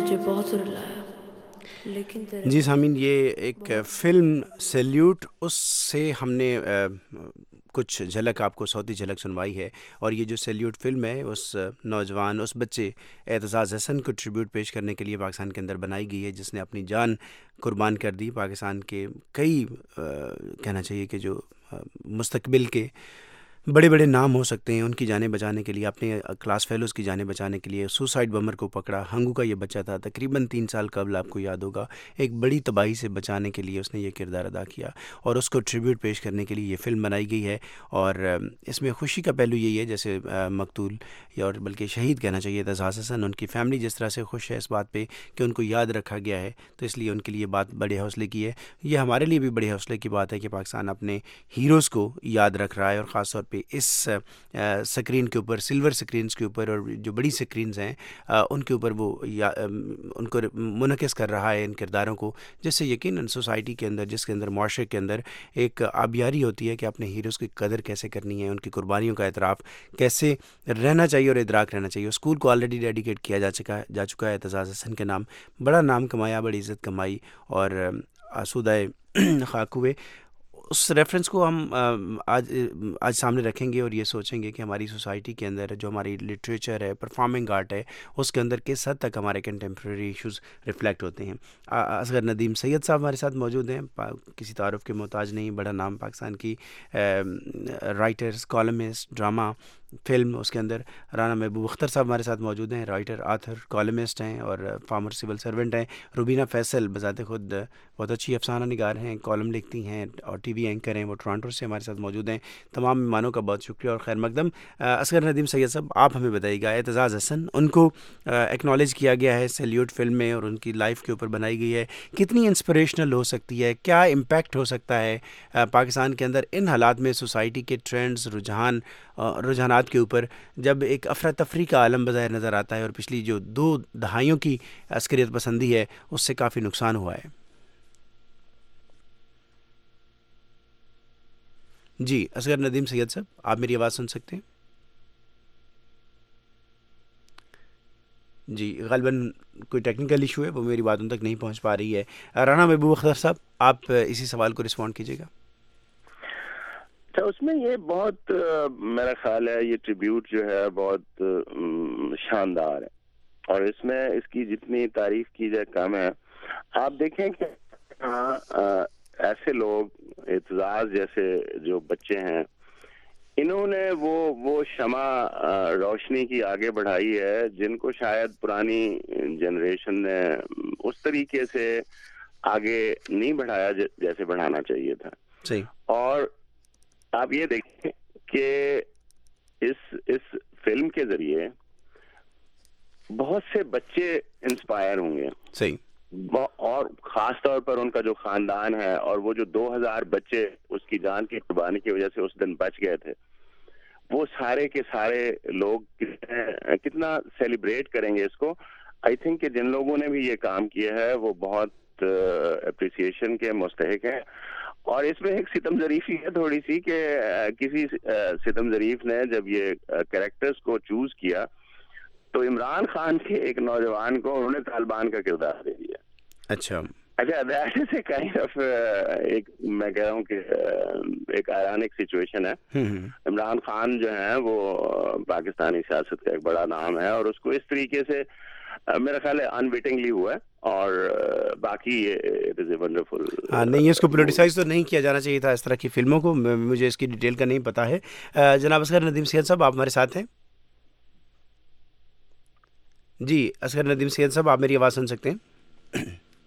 मुझे बहुत रुलाया, लेकिन तेरे جی سامعین، یہ ایک فلم سیلیوٹ، اس سے ہم نے آ، کچھ جھلک آپ کو صوتی جھلک سنوائی ہے، اور یہ جو سیلیوٹ فلم ہے اس نوجوان، اس بچے اعتزاز حسن کو ٹریبیوٹ پیش کرنے کے لیے پاکستان کے اندر بنائی گئی ہے، جس نے اپنی جان قربان کر دی پاکستان کے کئی آ، کہنا چاہیے کہ جو آ، مستقبل کے بڑے بڑے نام ہو سکتے ہیں ان کی جانیں بچانے کے لیے، اپنے کلاس فیلوز کی جانیں بچانے کے لیے سوسائڈ بمر کو پکڑا۔ ہنگو کا یہ بچہ تھا، تقریباً تین سال قبل، آپ کو یاد ہوگا، ایک بڑی تباہی سے بچانے کے لیے اس نے یہ کردار ادا کیا، اور اس کو ٹریبیوٹ پیش کرنے کے لیے یہ فلم بنائی گئی ہے۔ اور اس میں خوشی کا پہلو یہی ہے، جیسے مقتول یا اور بلکہ شہید کہنا چاہیے اعتزاز حسن، ان کی فیملی جس طرح سے خوش ہے اس بات پہ کہ ان کو یاد رکھا گیا ہے، تو اس لیے ان کے لیے بات بڑے حوصلے کی ہے۔ یہ ہمارے لیے بھی بڑے حوصلے کی بات ہے کہ پاکستان اپنے ہیروز کو یاد رکھ رہا ہے، اور خاص طور پہ اس سکرین کے اوپر، سلور سکرینز کے اوپر، اور جو بڑی سکرینز ہیں ان کے اوپر وہ ان کو منعکس کر رہا ہے ان کرداروں کو، جس سے یقیناً سوسائٹی کے اندر، جس کے اندر معاشرے کے اندر ایک آبیاری ہوتی ہے کہ اپنے ہیروز کی قدر کیسے کرنی ہے، ان کی قربانیوں کا اعتراف کیسے رہنا چاہیے اور ادراک رہنا چاہیے۔ اسکول کو آلریڈی ڈیڈیکیٹ کیا جا چکا جا چکا ہے اعتزاز حسن کے نام، بڑا نام کمایا، بڑی عزت کمائی، اور آسودہ خاک ہوئے۔ اس ریفرنس کو ہم آج آج سامنے رکھیں گے اور یہ سوچیں گے کہ ہماری سوسائٹی کے اندر جو ہماری لٹریچر ہے، پرفارمنگ آرٹ ہے، اس کے اندر کس حد تک ہمارے کنٹمپریری ایشوز ریفلیکٹ ہوتے ہیں۔ اصغر ندیم سید صاحب ہمارے ساتھ موجود ہیں، کسی تعارف کے محتاج نہیں، بڑا نام پاکستان کی رائٹرز، کالمسٹ، ڈرامہ، فلم، اس کے اندر رانا محبوب اختر صاحب ہمارے ساتھ موجود ہیں، رائٹر، آتھر، کالمسٹ ہیں اور فارمر سول سرونٹ ہیں۔ روبینہ فیصل بذات خود بہت اچھی افسانہ نگار ہیں، کالم لکھتی ہیں اور ٹی وی اینکر ہیں، وہ ٹورانٹو سے ہمارے ساتھ موجود ہیں۔ تمام مہمانوں کا بہت شکریہ اور خیر مقدم۔ اصغر ندیم سید صاحب، آپ ہمیں بتائیے گا، اعتزاز حسن ان کو ایکنالج کیا گیا ہے سیلیوٹ فلم میں اور ان کی لائف کے اوپر بنائی گئی ہے، کتنی انسپریشنل ہو سکتی ہے، کیا امپیکٹ ہو سکتا ہے پاکستان کے اندر ان حالات میں سوسائٹی کے ٹرینڈز، رجحان رجحانات کے اوپر، جب ایک افراتفری کا عالم بظاہر نظر آتا ہے اور پچھلی جو دو دہائیوں کی عسکریت پسندی ہے اس سے کافی نقصان ہوا ہے۔ جی اصغر ندیم سید صاحب، آپ میری آواز سن سکتے ہیں؟ جی غالباً کوئی ٹیکنیکل ایشو ہے، وہ میری باتوں تک نہیں پہنچ پا رہی ہے۔ رانا محبوب اختر صاحب، آپ اسی سوال کو رسپونڈ کیجیے گا۔ اچھا، اس میں یہ بہت میرا خیال ہے یہ ٹریبیوٹ جو ہے بہت شاندار ہے، اور اس میں اس کی جتنی تعریف کی جائے کم ہے۔ آپ دیکھیں کہ ایسے لوگ، اعتزاز جیسے جو بچے ہیں، انہوں نے وہ وہ شمع روشنی کی آگے بڑھائی ہے جن کو شاید پرانی جنریشن نے اس طریقے سے آگے نہیں بڑھایا جیسے بڑھانا چاہیے تھا۔ صحیح۔ اور آپ یہ دیکھیں کہ اس اس فلم کے ذریعے بہت سے بچے انسپائر ہوں گے۔ صحیح۔ اور خاص طور پر ان کا جو خاندان ہے، اور وہ جو دو ہزار بچے اس کی جان کی قربانی کی وجہ سے اس دن بچ گئے تھے، وہ سارے کے سارے لوگ کتنا سیلیبریٹ کریں گے اس کو۔ آئی تھنک کہ جن لوگوں نے بھی یہ کام کیا ہے وہ بہت اپریسیشن کے مستحق ہیں۔ اور اس میں ایک ستم ظریفی ہے تھوڑی سی، کہ کسی ستم ظریف نے جب یہ کریکٹرز کو چوز کیا تو عمران خان کے ایک نوجوان کو انہوں نے طالبان کا کردار دے دیا۔ اچھا اچھا، that is a kind of ایک، میں کہہ رہا ہوں کہ ایک آئرانک سچویشن ہے۔ عمران خان جو ہیں وہ پاکستانی سیاست کا ایک بڑا نام ہے، اور اس کو اس طریقے سے میرا خیال ہے انویٹنگلی ہوا ہے، اور باقی اٹ از اے ونڈرفل۔ ہاں نہیں، اس کو پولیٹیسائز تو نہیں کیا جانا چاہیے تھا اس طرح کی فلموں کو، مجھے اس کی ڈیٹیل کا نہیں پتا ہے۔ جناب اصغر ندیم سید صاحب، آپ ہمارے ساتھ ہیں؟ جی اصغر ندیم سید صاحب، آپ میری آواز سن سکتے ہیں؟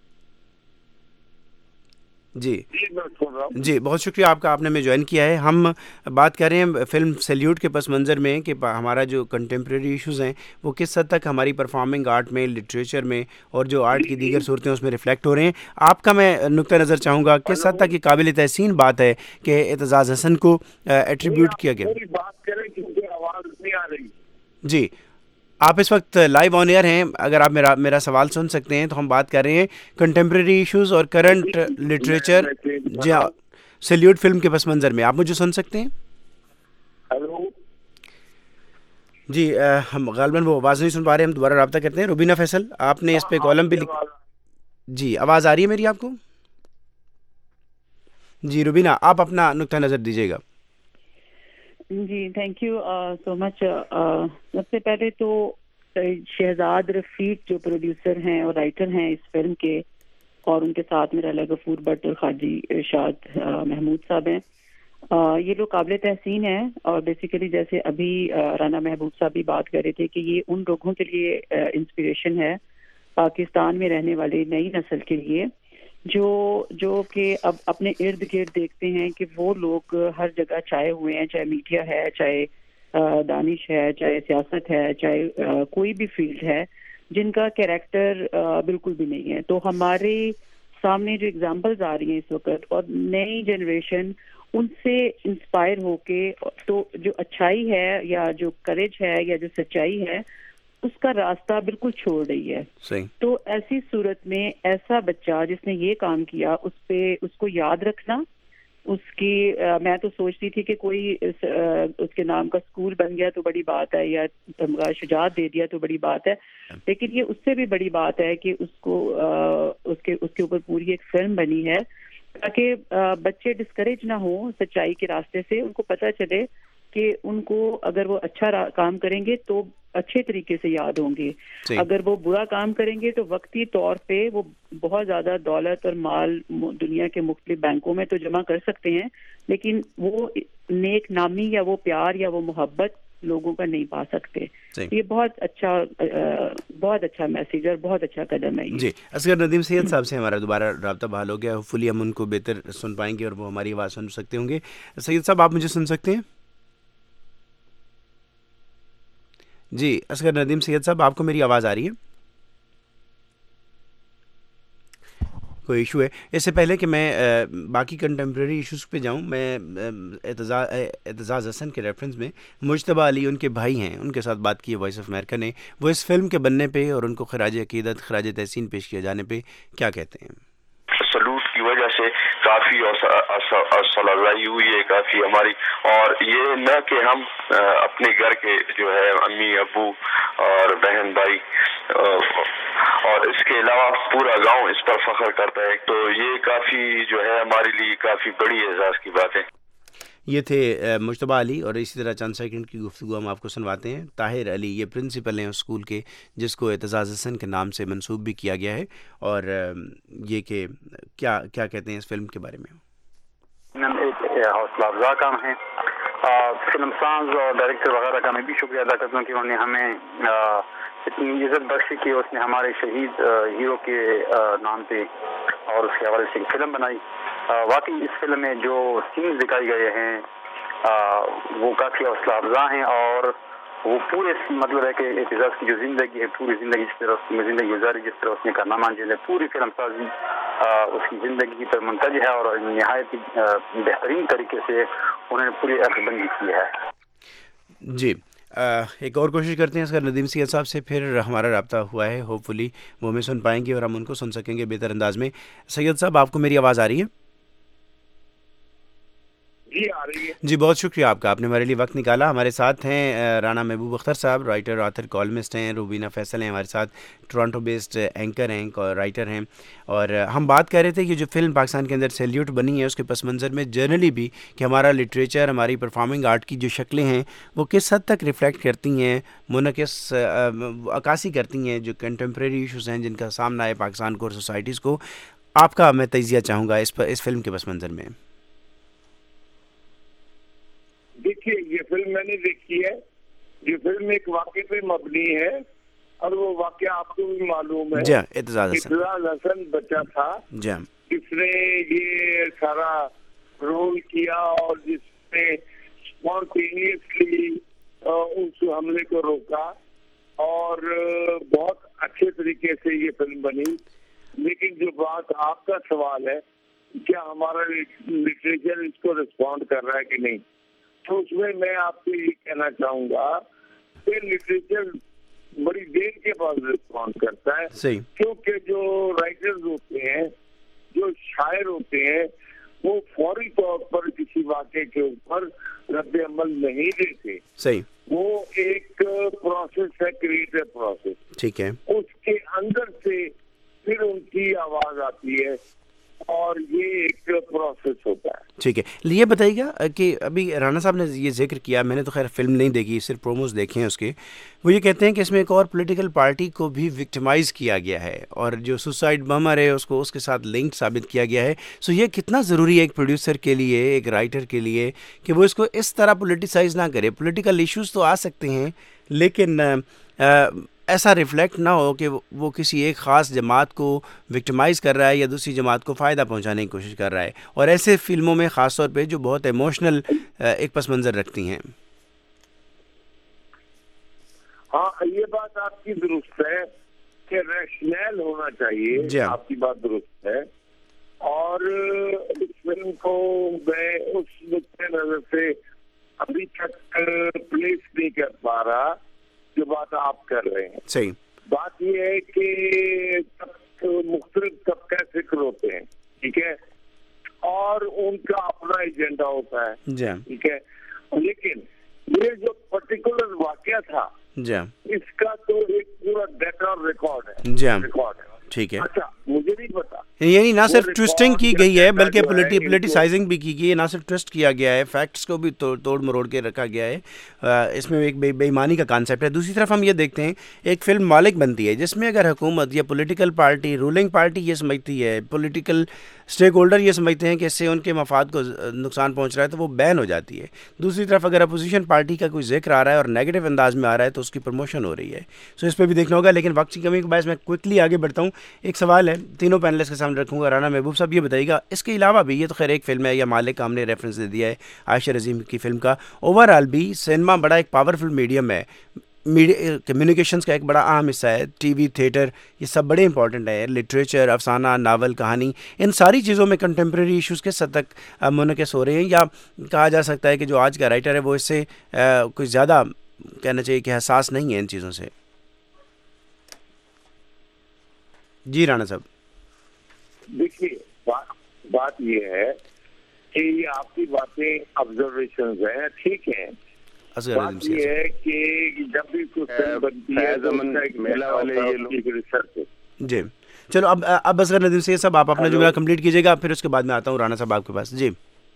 جی جی بہت شکریہ آپ کا، آپ نے ہمیں جوائن کیا ہے۔ ہم بات کر رہے ہیں فلم سیلیوٹ کے پس منظر میں کہ ہمارا جو کنٹمپریری ایشوز ہیں وہ کس حد تک ہماری پرفارمنگ آرٹ میں، لٹریچر میں اور جو آرٹ کی دیگر صورتیں اس میں ریفلیکٹ ہو رہے ہیں۔ آپ کا میں نقطہ نظر چاہوں گا، کس حد تک یہ قابل تحسین بات ہے کہ اعتزاز حسن کو ایٹریبیوٹ کیا گیا؟ جی آپ اس وقت لائیو آن ایئر ہیں، اگر آپ میرا میرا سوال سن سکتے ہیں تو ہم بات کر رہے ہیں کنٹمپریری ایشوز اور کرنٹ لٹریچر جی ہاں سیلیوٹ فلم کے پس منظر میں۔ آپ مجھے سن سکتے ہیں؟ ہیلو جی ہم غالباً وہ آواز نہیں سن پا رہے, ہم دوبارہ رابطہ کرتے ہیں. روبینہ فیصل, آپ نے اس پہ کالم بھی لکھ. جی آواز آ رہی ہے میری آپ کو؟ جی روبینہ, آپ اپنا نقطہ نظر دیجیے گا. جی تھینک یو سو مچ. سب سے پہلے تو شہزاد رفیق جو پروڈیوسر ہیں اور رائٹر ہیں اس فلم کے, اور ان کے ساتھ میرا اللہ غفور بٹ اور خاجی ارشاد محمود صاحب ہیں, یہ لوگ قابل تحسین ہیں. اور بیسیکلی جیسے ابھی رانا محبوب صاحب بھی بات کر رہے تھے کہ یہ ان لوگوں کے لیے انسپریشن ہے پاکستان میں رہنے والی نئی نسل کے لیے, جو جو کہ اب اپنے ارد گرد دیکھتے ہیں کہ وہ لوگ ہر جگہ چھائے ہوئے ہیں, چاہے میڈیا ہے, چاہے دانش ہے, چاہے سیاست ہے, چاہے کوئی بھی فیلڈ ہے, جن کا کیریکٹر بالکل بھی نہیں ہے. تو ہمارے سامنے جو اگزامپلز آ رہی ہیں اس وقت, اور نئی جنریشن ان سے انسپائر ہو کے تو جو اچھائی ہے یا جو کریج ہے یا جو سچائی ہے اس کا راستہ بالکل چھوڑ رہی ہے. صحیح. تو ایسی صورت میں ایسا بچہ جس نے یہ کام کیا, اس پہ اس کو یاد رکھنا, اس کی میں تو سوچتی تھی کہ کوئی اس کے نام کا اسکول بن گیا تو بڑی بات ہے, یا تمغہ شجاعت دے دیا تو بڑی بات ہے, لیکن یہ اس سے بھی بڑی بات ہے کہ اس کو اس کے اس کے اوپر پوری ایک فلم بنی ہے تاکہ بچے ڈسکریج نہ ہوں سچائی کے راستے سے. ان کو پتہ چلے کہ ان کو اگر وہ اچھا کام کریں گے تو اچھے طریقے سے یاد ہوں گے, اگر وہ برا کام کریں گے تو وقتی طور پہ وہ بہت زیادہ دولت اور مال دنیا کے مختلف بینکوں میں تو جمع کر سکتے ہیں, لیکن وہ نیک نامی یا وہ پیار یا وہ محبت لوگوں کا نہیں پا سکتے. یہ بہت اچھا بہت اچھا میسیج اور بہت اچھا قدم ہے. جی اصغر ندیم سید صاحب سے ہمارا دوبارہ رابطہ بحال ہو گیا, ہوپفلی ہم ان کو بہتر سن پائیں گے اور وہ ہماری آواز سن سکتے ہوں گے. سید صاحب آپ مجھے سن سکتے ہیں؟ جی اصغر ندیم سید صاحب, آپ کو میری آواز آ رہی ہے؟ کوئی ایشو ہے؟ اس سے پہلے کہ میں باقی کنٹمپریری ایشوز پہ جاؤں, میں اعتزاز حسن کے ریفرنس میں مجتبیٰ علی ان کے بھائی ہیں, ان کے ساتھ بات کی ہے وائس آف امریکہ نے. وہ اس فلم کے بننے پہ اور ان کو خراج عقیدت خراج تحسین پیش کیے جانے پہ کیا کہتے ہیں؟ سلوٹ کی وجہ سے کافی حوصلہ افزائی ہوئی ہے کافی ہماری, اور یہ نہ کہ ہم اپنے گھر کے جو ہے امی ابو اور بہن بھائی اور اس کے علاوہ پورا گاؤں اس پر فخر کرتا ہے, تو یہ کافی جو ہے ہمارے لیے کافی بڑی اعزاز کی بات ہے. یہ تھے مجتبیٰ علی, اور اسی طرح چند سیکنڈ کی گفتگو ہم آپ کو سنواتے ہیں. طاہر علی یہ پرنسپل ہیں اسکول کے, جس کو اعتزاز حسن کے نام سے منسوب بھی کیا گیا ہے, اور یہ کہ کیا کیا کہتے ہیں اس فلم کے بارے میں؟ حوصلہ افزا کام ہے. فلم ساز اور ڈائریکٹر وغیرہ کا میں بھی شکریہ ادا کرتا ہوں کہ انہوں نے ہمیں اتنی عزت بخشی کہ اس نے ہمارے شہید ہیرو کے نام پہ اور اس کے حوالے سے فلم بنائی. واقعی اس فلم میں جو سینز دکھائے گئے ہیں وہ کافی حوصلہ افزا ہیں, اور وہ پورے مطلب ہے کہ اعتزاز کی جو زندگی ہے, پوری زندگی جس طرح اس میں زندگی گزاری, جس طرح اس نے کارنامہ انجام دیا, پوری فلم سازی اس کی زندگی پر منتج ہے, اور نہایت بہترین طریقے سے انہوں نے پوری عکس بندی کی ہے. جی ایک اور کوشش کرتے ہیں اصغر ندیم سید صاحب سے, پھر ہمارا رابطہ ہوا ہے, ہوپ فلی وہ ہمیں سن پائیں گے اور ہم ان کو سن سکیں گے بہتر انداز میں. سید صاحب آپ کو میری آواز آ رہی ہے؟ جی آ رہی ہے. جی بہت شکریہ آپ کا, آپ نے ہمارے لیے وقت نکالا. ہمارے ساتھ ہیں رانا محبوب اختر صاحب, رائٹر آتھر کالمسٹ ہیں. روبینہ فیصل ہیں ہمارے ساتھ, ٹورانٹو بیسڈ اینکر ہیں, رائٹر ہیں. اور ہم بات کر رہے تھے کہ جو فلم پاکستان کے اندر سیلیوٹ بنی ہے اس کے پس منظر میں جنرلی بھی کہ ہمارا لٹریچر, ہماری پرفارمنگ آرٹ کی جو شکلیں ہیں وہ کس حد تک ریفلیکٹ کرتی ہیں, منعکس عکاسی کرتی ہیں جو کنٹمپریری ایشوز ہیں جن کا سامنا ہے پاکستان کو اور سوسائٹیز کو. آپ کا میں تجزیہ چاہوں گا اس پر, اس فلم کے پس منظر میں. دیکھیے یہ فلم میں نے دیکھی ہے, یہ فلم ایک واقعے پہ مبنی ہے, اور وہ واقعہ آپ کو بھی معلوم ہے. جی اعتزاز حسن اعتزاز حسن بچہ تھا جی جس نے یہ سارا رول کیا, اور جس نے اسپونٹینیسلی اس حملے کو روکا, اور بہت اچھے طریقے سے یہ فلم بنی. لیکن جو بات آپ کا سوال ہے کیا ہمارا لٹریچر اس کو رسپونڈ کر رہا ہے کہ نہیں, تو اس میں میں آپ کو یہ کہنا چاہوں گا کہ لٹریچر بڑی دیر کے بعد رسپونڈ کرتا ہے. صحیح. کیونکہ جو رائٹرز ہوتے ہیں, جو شاعر ہوتے ہیں, وہ فوری طور پر کسی واقعے کے اوپر رد عمل نہیں دیتے. صحیح. وہ ایک پروسیس ہے، کریٹو پروسیس. ٹھیک ہے. اس کے اندر سے پھر ان کی آواز آتی ہے اور یہ ایک پروسیس ہوتا ہے. ٹھیک ہے. یہ بتائیے گا کہ ابھی رانا صاحب نے یہ ذکر کیا، میں نے تو خیر فلم نہیں دیکھی، صرف پروموز دیکھے ہیں اس کے. وہ یہ کہتے ہیں کہ اس میں ایک اور پولیٹیکل پارٹی کو بھی وکٹمائز کیا گیا ہے اور جو سوسائڈ بمر ہے اس کو اس کے ساتھ لنکڈ ثابت کیا گیا ہے. سو یہ کتنا ضروری ہے ایک پروڈیوسر کے لیے، ایک رائٹر کے لیے، کہ وہ اس کو اس طرح پولیٹیسائز نہ کرے. پولیٹیکل ایشوز تو آ سکتے ہیں لیکن ایسا ریفلیکٹ نہ ہو کہ وہ کسی ایک خاص جماعت کو وکٹمائز کر رہا ہے یا دوسری جماعت کو فائدہ پہنچانے کی کوشش کر رہا ہے. اور ایسے فلموں میں خاص طور پہ جو بہت ایموشنل ایک پس منظر رکھتی ہیں. ہاں یہ بات آپ کی درست ہے کہ ریشنل ہونا چاہیے. جی آپ کی بات درست ہے. اور اس فلم کو میں اس نقطۂ نظر سے ابھی تک پلیس نہیں کر پا رہا جو بات آپ کر رہے ہیں. صحیح. بات یہ ہے کہ مختلف طبقے فکر ہوتے ہیں، ٹھیک ہے، اور ان کا اپنا ایجنڈا ہوتا ہے، جی ٹھیک ہے. لیکن یہ جو پرٹیکولر واقعہ تھا جی اس کا تو ایک پورا ڈیٹا ریکارڈ ہے. جی ریکارڈ ہے. ٹھیک ہے. اچھا مجھے نہیں پتا، یعنی نہ صرف ٹوسٹنگ کی گئی ہے بلکہ پولیٹیسائزنگ بھی کی گئی ہے. نہ صرف ٹوسٹ کیا گیا ہے، فیکٹس کو بھی توڑ مروڑ کے رکھا گیا ہے. اس میں ایک بے ایمانی کا کانسیپٹ ہے. دوسری طرف ہم یہ دیکھتے ہیں ایک فلم مالک بنتی ہے جس میں اگر حکومت یا پولیٹیکل پارٹی، رولنگ پارٹی یہ سمجھتی ہے، پولیٹیکل اسٹیک ہولڈر یہ سمجھتے ہیں کہ اس سے ان کے مفاد کو نقصان پہنچ رہا ہے تو وہ بین ہو جاتی ہے. دوسری طرف اگر اپوزیشن پارٹی کا کوئی ذکر آ رہا ہے اور نیگیٹو انداز میں آ رہا ہے تو اس کی پروموشن ہو رہی ہے. سو اس پہ بھی دیکھنا ہوگا. لیکن وقت کی کمی کے باعث میں کوئکلی آگے بڑھتا ہوں. ایک سوال ہے تینوں پینلسٹ کے سامنے رکھوں گا. رانا محبوب صاحب یہ بتائیے گا اس کے علاوہ بھی، یہ تو خیر ایک فلم ہے یا مالک کا ہم نے ریفرنس دے دیا ہے عائشہ رضیم کی فلم کا، اوور آل بھی سنیما بڑا ایک پاورفل میڈیم ہے. میڈیا کمیونیکیشنز کا ایک بڑا اہم حصہ ہے. ٹی وی، تھیٹر، یہ سب بڑے امپورٹنٹ ہیں. لٹریچر، افسانہ، ناول، کہانی، ان ساری چیزوں میں کنٹمپریری ایشوز کس حد تک منعکس ہو رہے ہیں، یا کہا جا سکتا ہے کہ جو آج کا رائٹر ہے وہ اس سے کچھ زیادہ کہنا چاہیے کہ حساس نہیں ہے ان چیزوں سے. جی رانا صاحب. دیکھیے بات یہ ہے کہ یہ آپ کی باتیں آبزرویشنز ہیں، ٹھیک ہیں. بات یہ ہے کہ جب بھی کوئی فلم بنتی ہے ریسرچ. جی چلو اب اب اصغر ندیم سید صاحب آپ اپنا جملہ کمپلیٹ کیجیے گا، پھر اس کے بعد میں آتا ہوں رانا صاحب آپ کے پاس. جی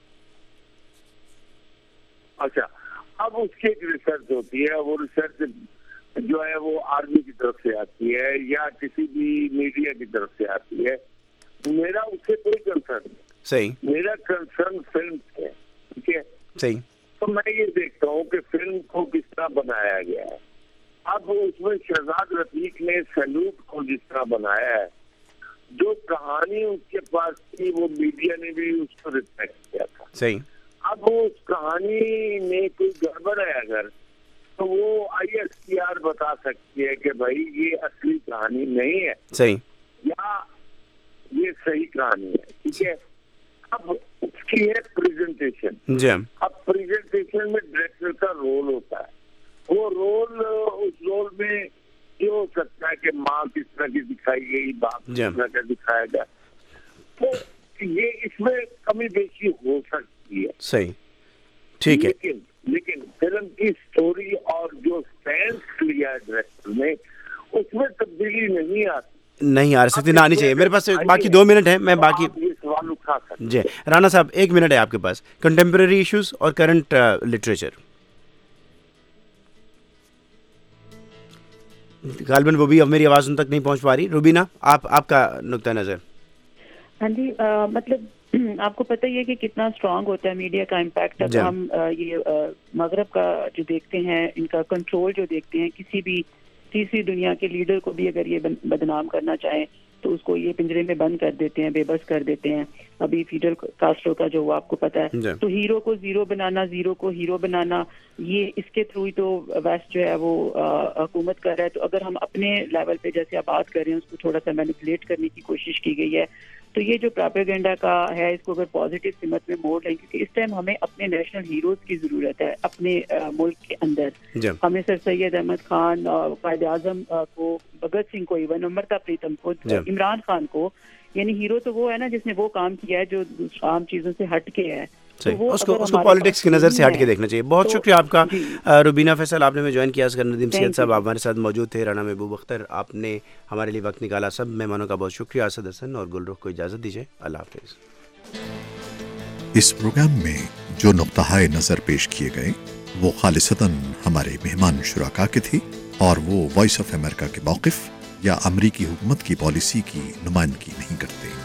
اچھا، اب اس کی ایک ریسرچ ہوتی ہے. وہ ریسرچ جو ہے وہ آرمی کی طرف سے آتی ہے یا کسی بھی میڈیا کی طرف سے آتی ہے. میرا اس سے کوئی کنسرن نہیں. صحیح. میرا کنسرن فلم ہے، ٹھیک ہے. صحیح. تو میں یہ دیکھتا ہوں کہ فلم کو کس طرح بنایا گیا ہے. اب اس میں شہزاد رفیق نے سلوٹ کو جس طرح بنایا ہے، جو کہانی اس کے پاس تھی وہ میڈیا نے بھی اس کو ریسپیکٹ کیا تھا. صحیح. اب اس کہانی میں کوئی گڑبڑ ہے اگر، تو وہ آئی ایس پی آر بتا سکتی ہے کہ بھائی یہ اصلی کہانی نہیں ہے. صحیح. یا یہ صحیح کہانی ہے، ٹھیک ہے. اب اس کی ہے پریزنٹیشن. جی. اب پریزنٹیشن میں ڈائریکٹر کا رول ہوتا ہے. وہ رول اس رول میں یہ ہو سکتا ہے کہ ماں کس طرح کی دکھائی گئی، باپ کس طرح کا دکھایا گیا. تو یہ اس میں کمی بیشی ہو سکتی ہے. صحیح. ٹھیک ہے. لیکن لیکن فلم کی سٹوری اور جو سینس لیا ہے ڈائریکٹر نے اس میں تبدیلی نہیں آتی. نہیں آ سکتی، نہ آنی چاہیے. میرے پاس باقی دو منٹ ہیں، میں باقی سوال اٹھا سکتا. جی رانا صاحب ایک منٹ ہے آپ کے پاس. کنٹمپریری ایشوز اور کرنٹ لٹریچر، غالباً وہ بھی اب میری آواز ان تک نہیں پہنچ پا رہی. روبینہ آپ آپ کا نقطہ نظر. ہاں جی، مطلب آپ کو پتہ ہی ہے کہ کتنا اسٹرانگ ہوتا ہے میڈیا کا امپیکٹ. اب ہم یہ مغرب کا جو دیکھتے ہیں، ان کا کنٹرول جو دیکھتے ہیں، کسی بھی تیسری دنیا کے لیڈر کو بھی اگر یہ بدنام کرنا چاہیں تو اس کو یہ پنجرے میں بند کر دیتے ہیں، بے بس کر دیتے ہیں. ابھی فیڈل کاسٹرو کا جو وہ آپ کو پتا ہے، تو ہیرو کو زیرو بنانا، زیرو کو ہیرو بنانا، یہ اس کے تھرو ہی تو ویسٹ جو ہے وہ حکومت کر رہا ہے. تو اگر ہم اپنے لیول پہ جیسے آپ بات کر رہے ہیں اس کو تھوڑا سا مینیپولیٹ کرنے کی کوشش کی گئی ہے، تو یہ جو پراپیگنڈا کا ہے اس کو اگر پازیٹیو سمت میں موڑ لیں، کیونکہ اس ٹائم ہمیں اپنے نیشنل ہیروز کی ضرورت ہے اپنے ملک کے اندر. ہمیں سر سید احمد خان، قائد اعظم کو، بھگت سنگھ کو، ایون امرتا پریتم کو، عمران خان کو، یعنی ہیرو تو وہ ہے نا جس نے وہ کام کیا ہے جو عام چیزوں سے ہٹ کے ہے. صحیح، اس کو اس کو پالیٹکس کی نظر سے ہٹ کے دیکھنا چاہیے. بہت شکریہ آپ کا روبینہ فیصل، آپ نے میں جوائن کیا. اصغر ندیم سید صاحب آپ ہمارے ساتھ موجود تھے. رانا محبوب اختر آپ نے ہمارے لیے وقت نکالا. سب مہمانوں کا بہت شکریہ. اسد حسن اور گل رخ کو اجازت دیجیے. اللہ حافظ. اس پروگرام میں جو نقطہ نظر پیش کیے گئے وہ خالصتاً ہمارے مہمان شرکا کے تھے اور وہ وائس آف امریکہ کے موقف یا امریکی حکومت کی پالیسی کی نمائندگی نہیں کرتے.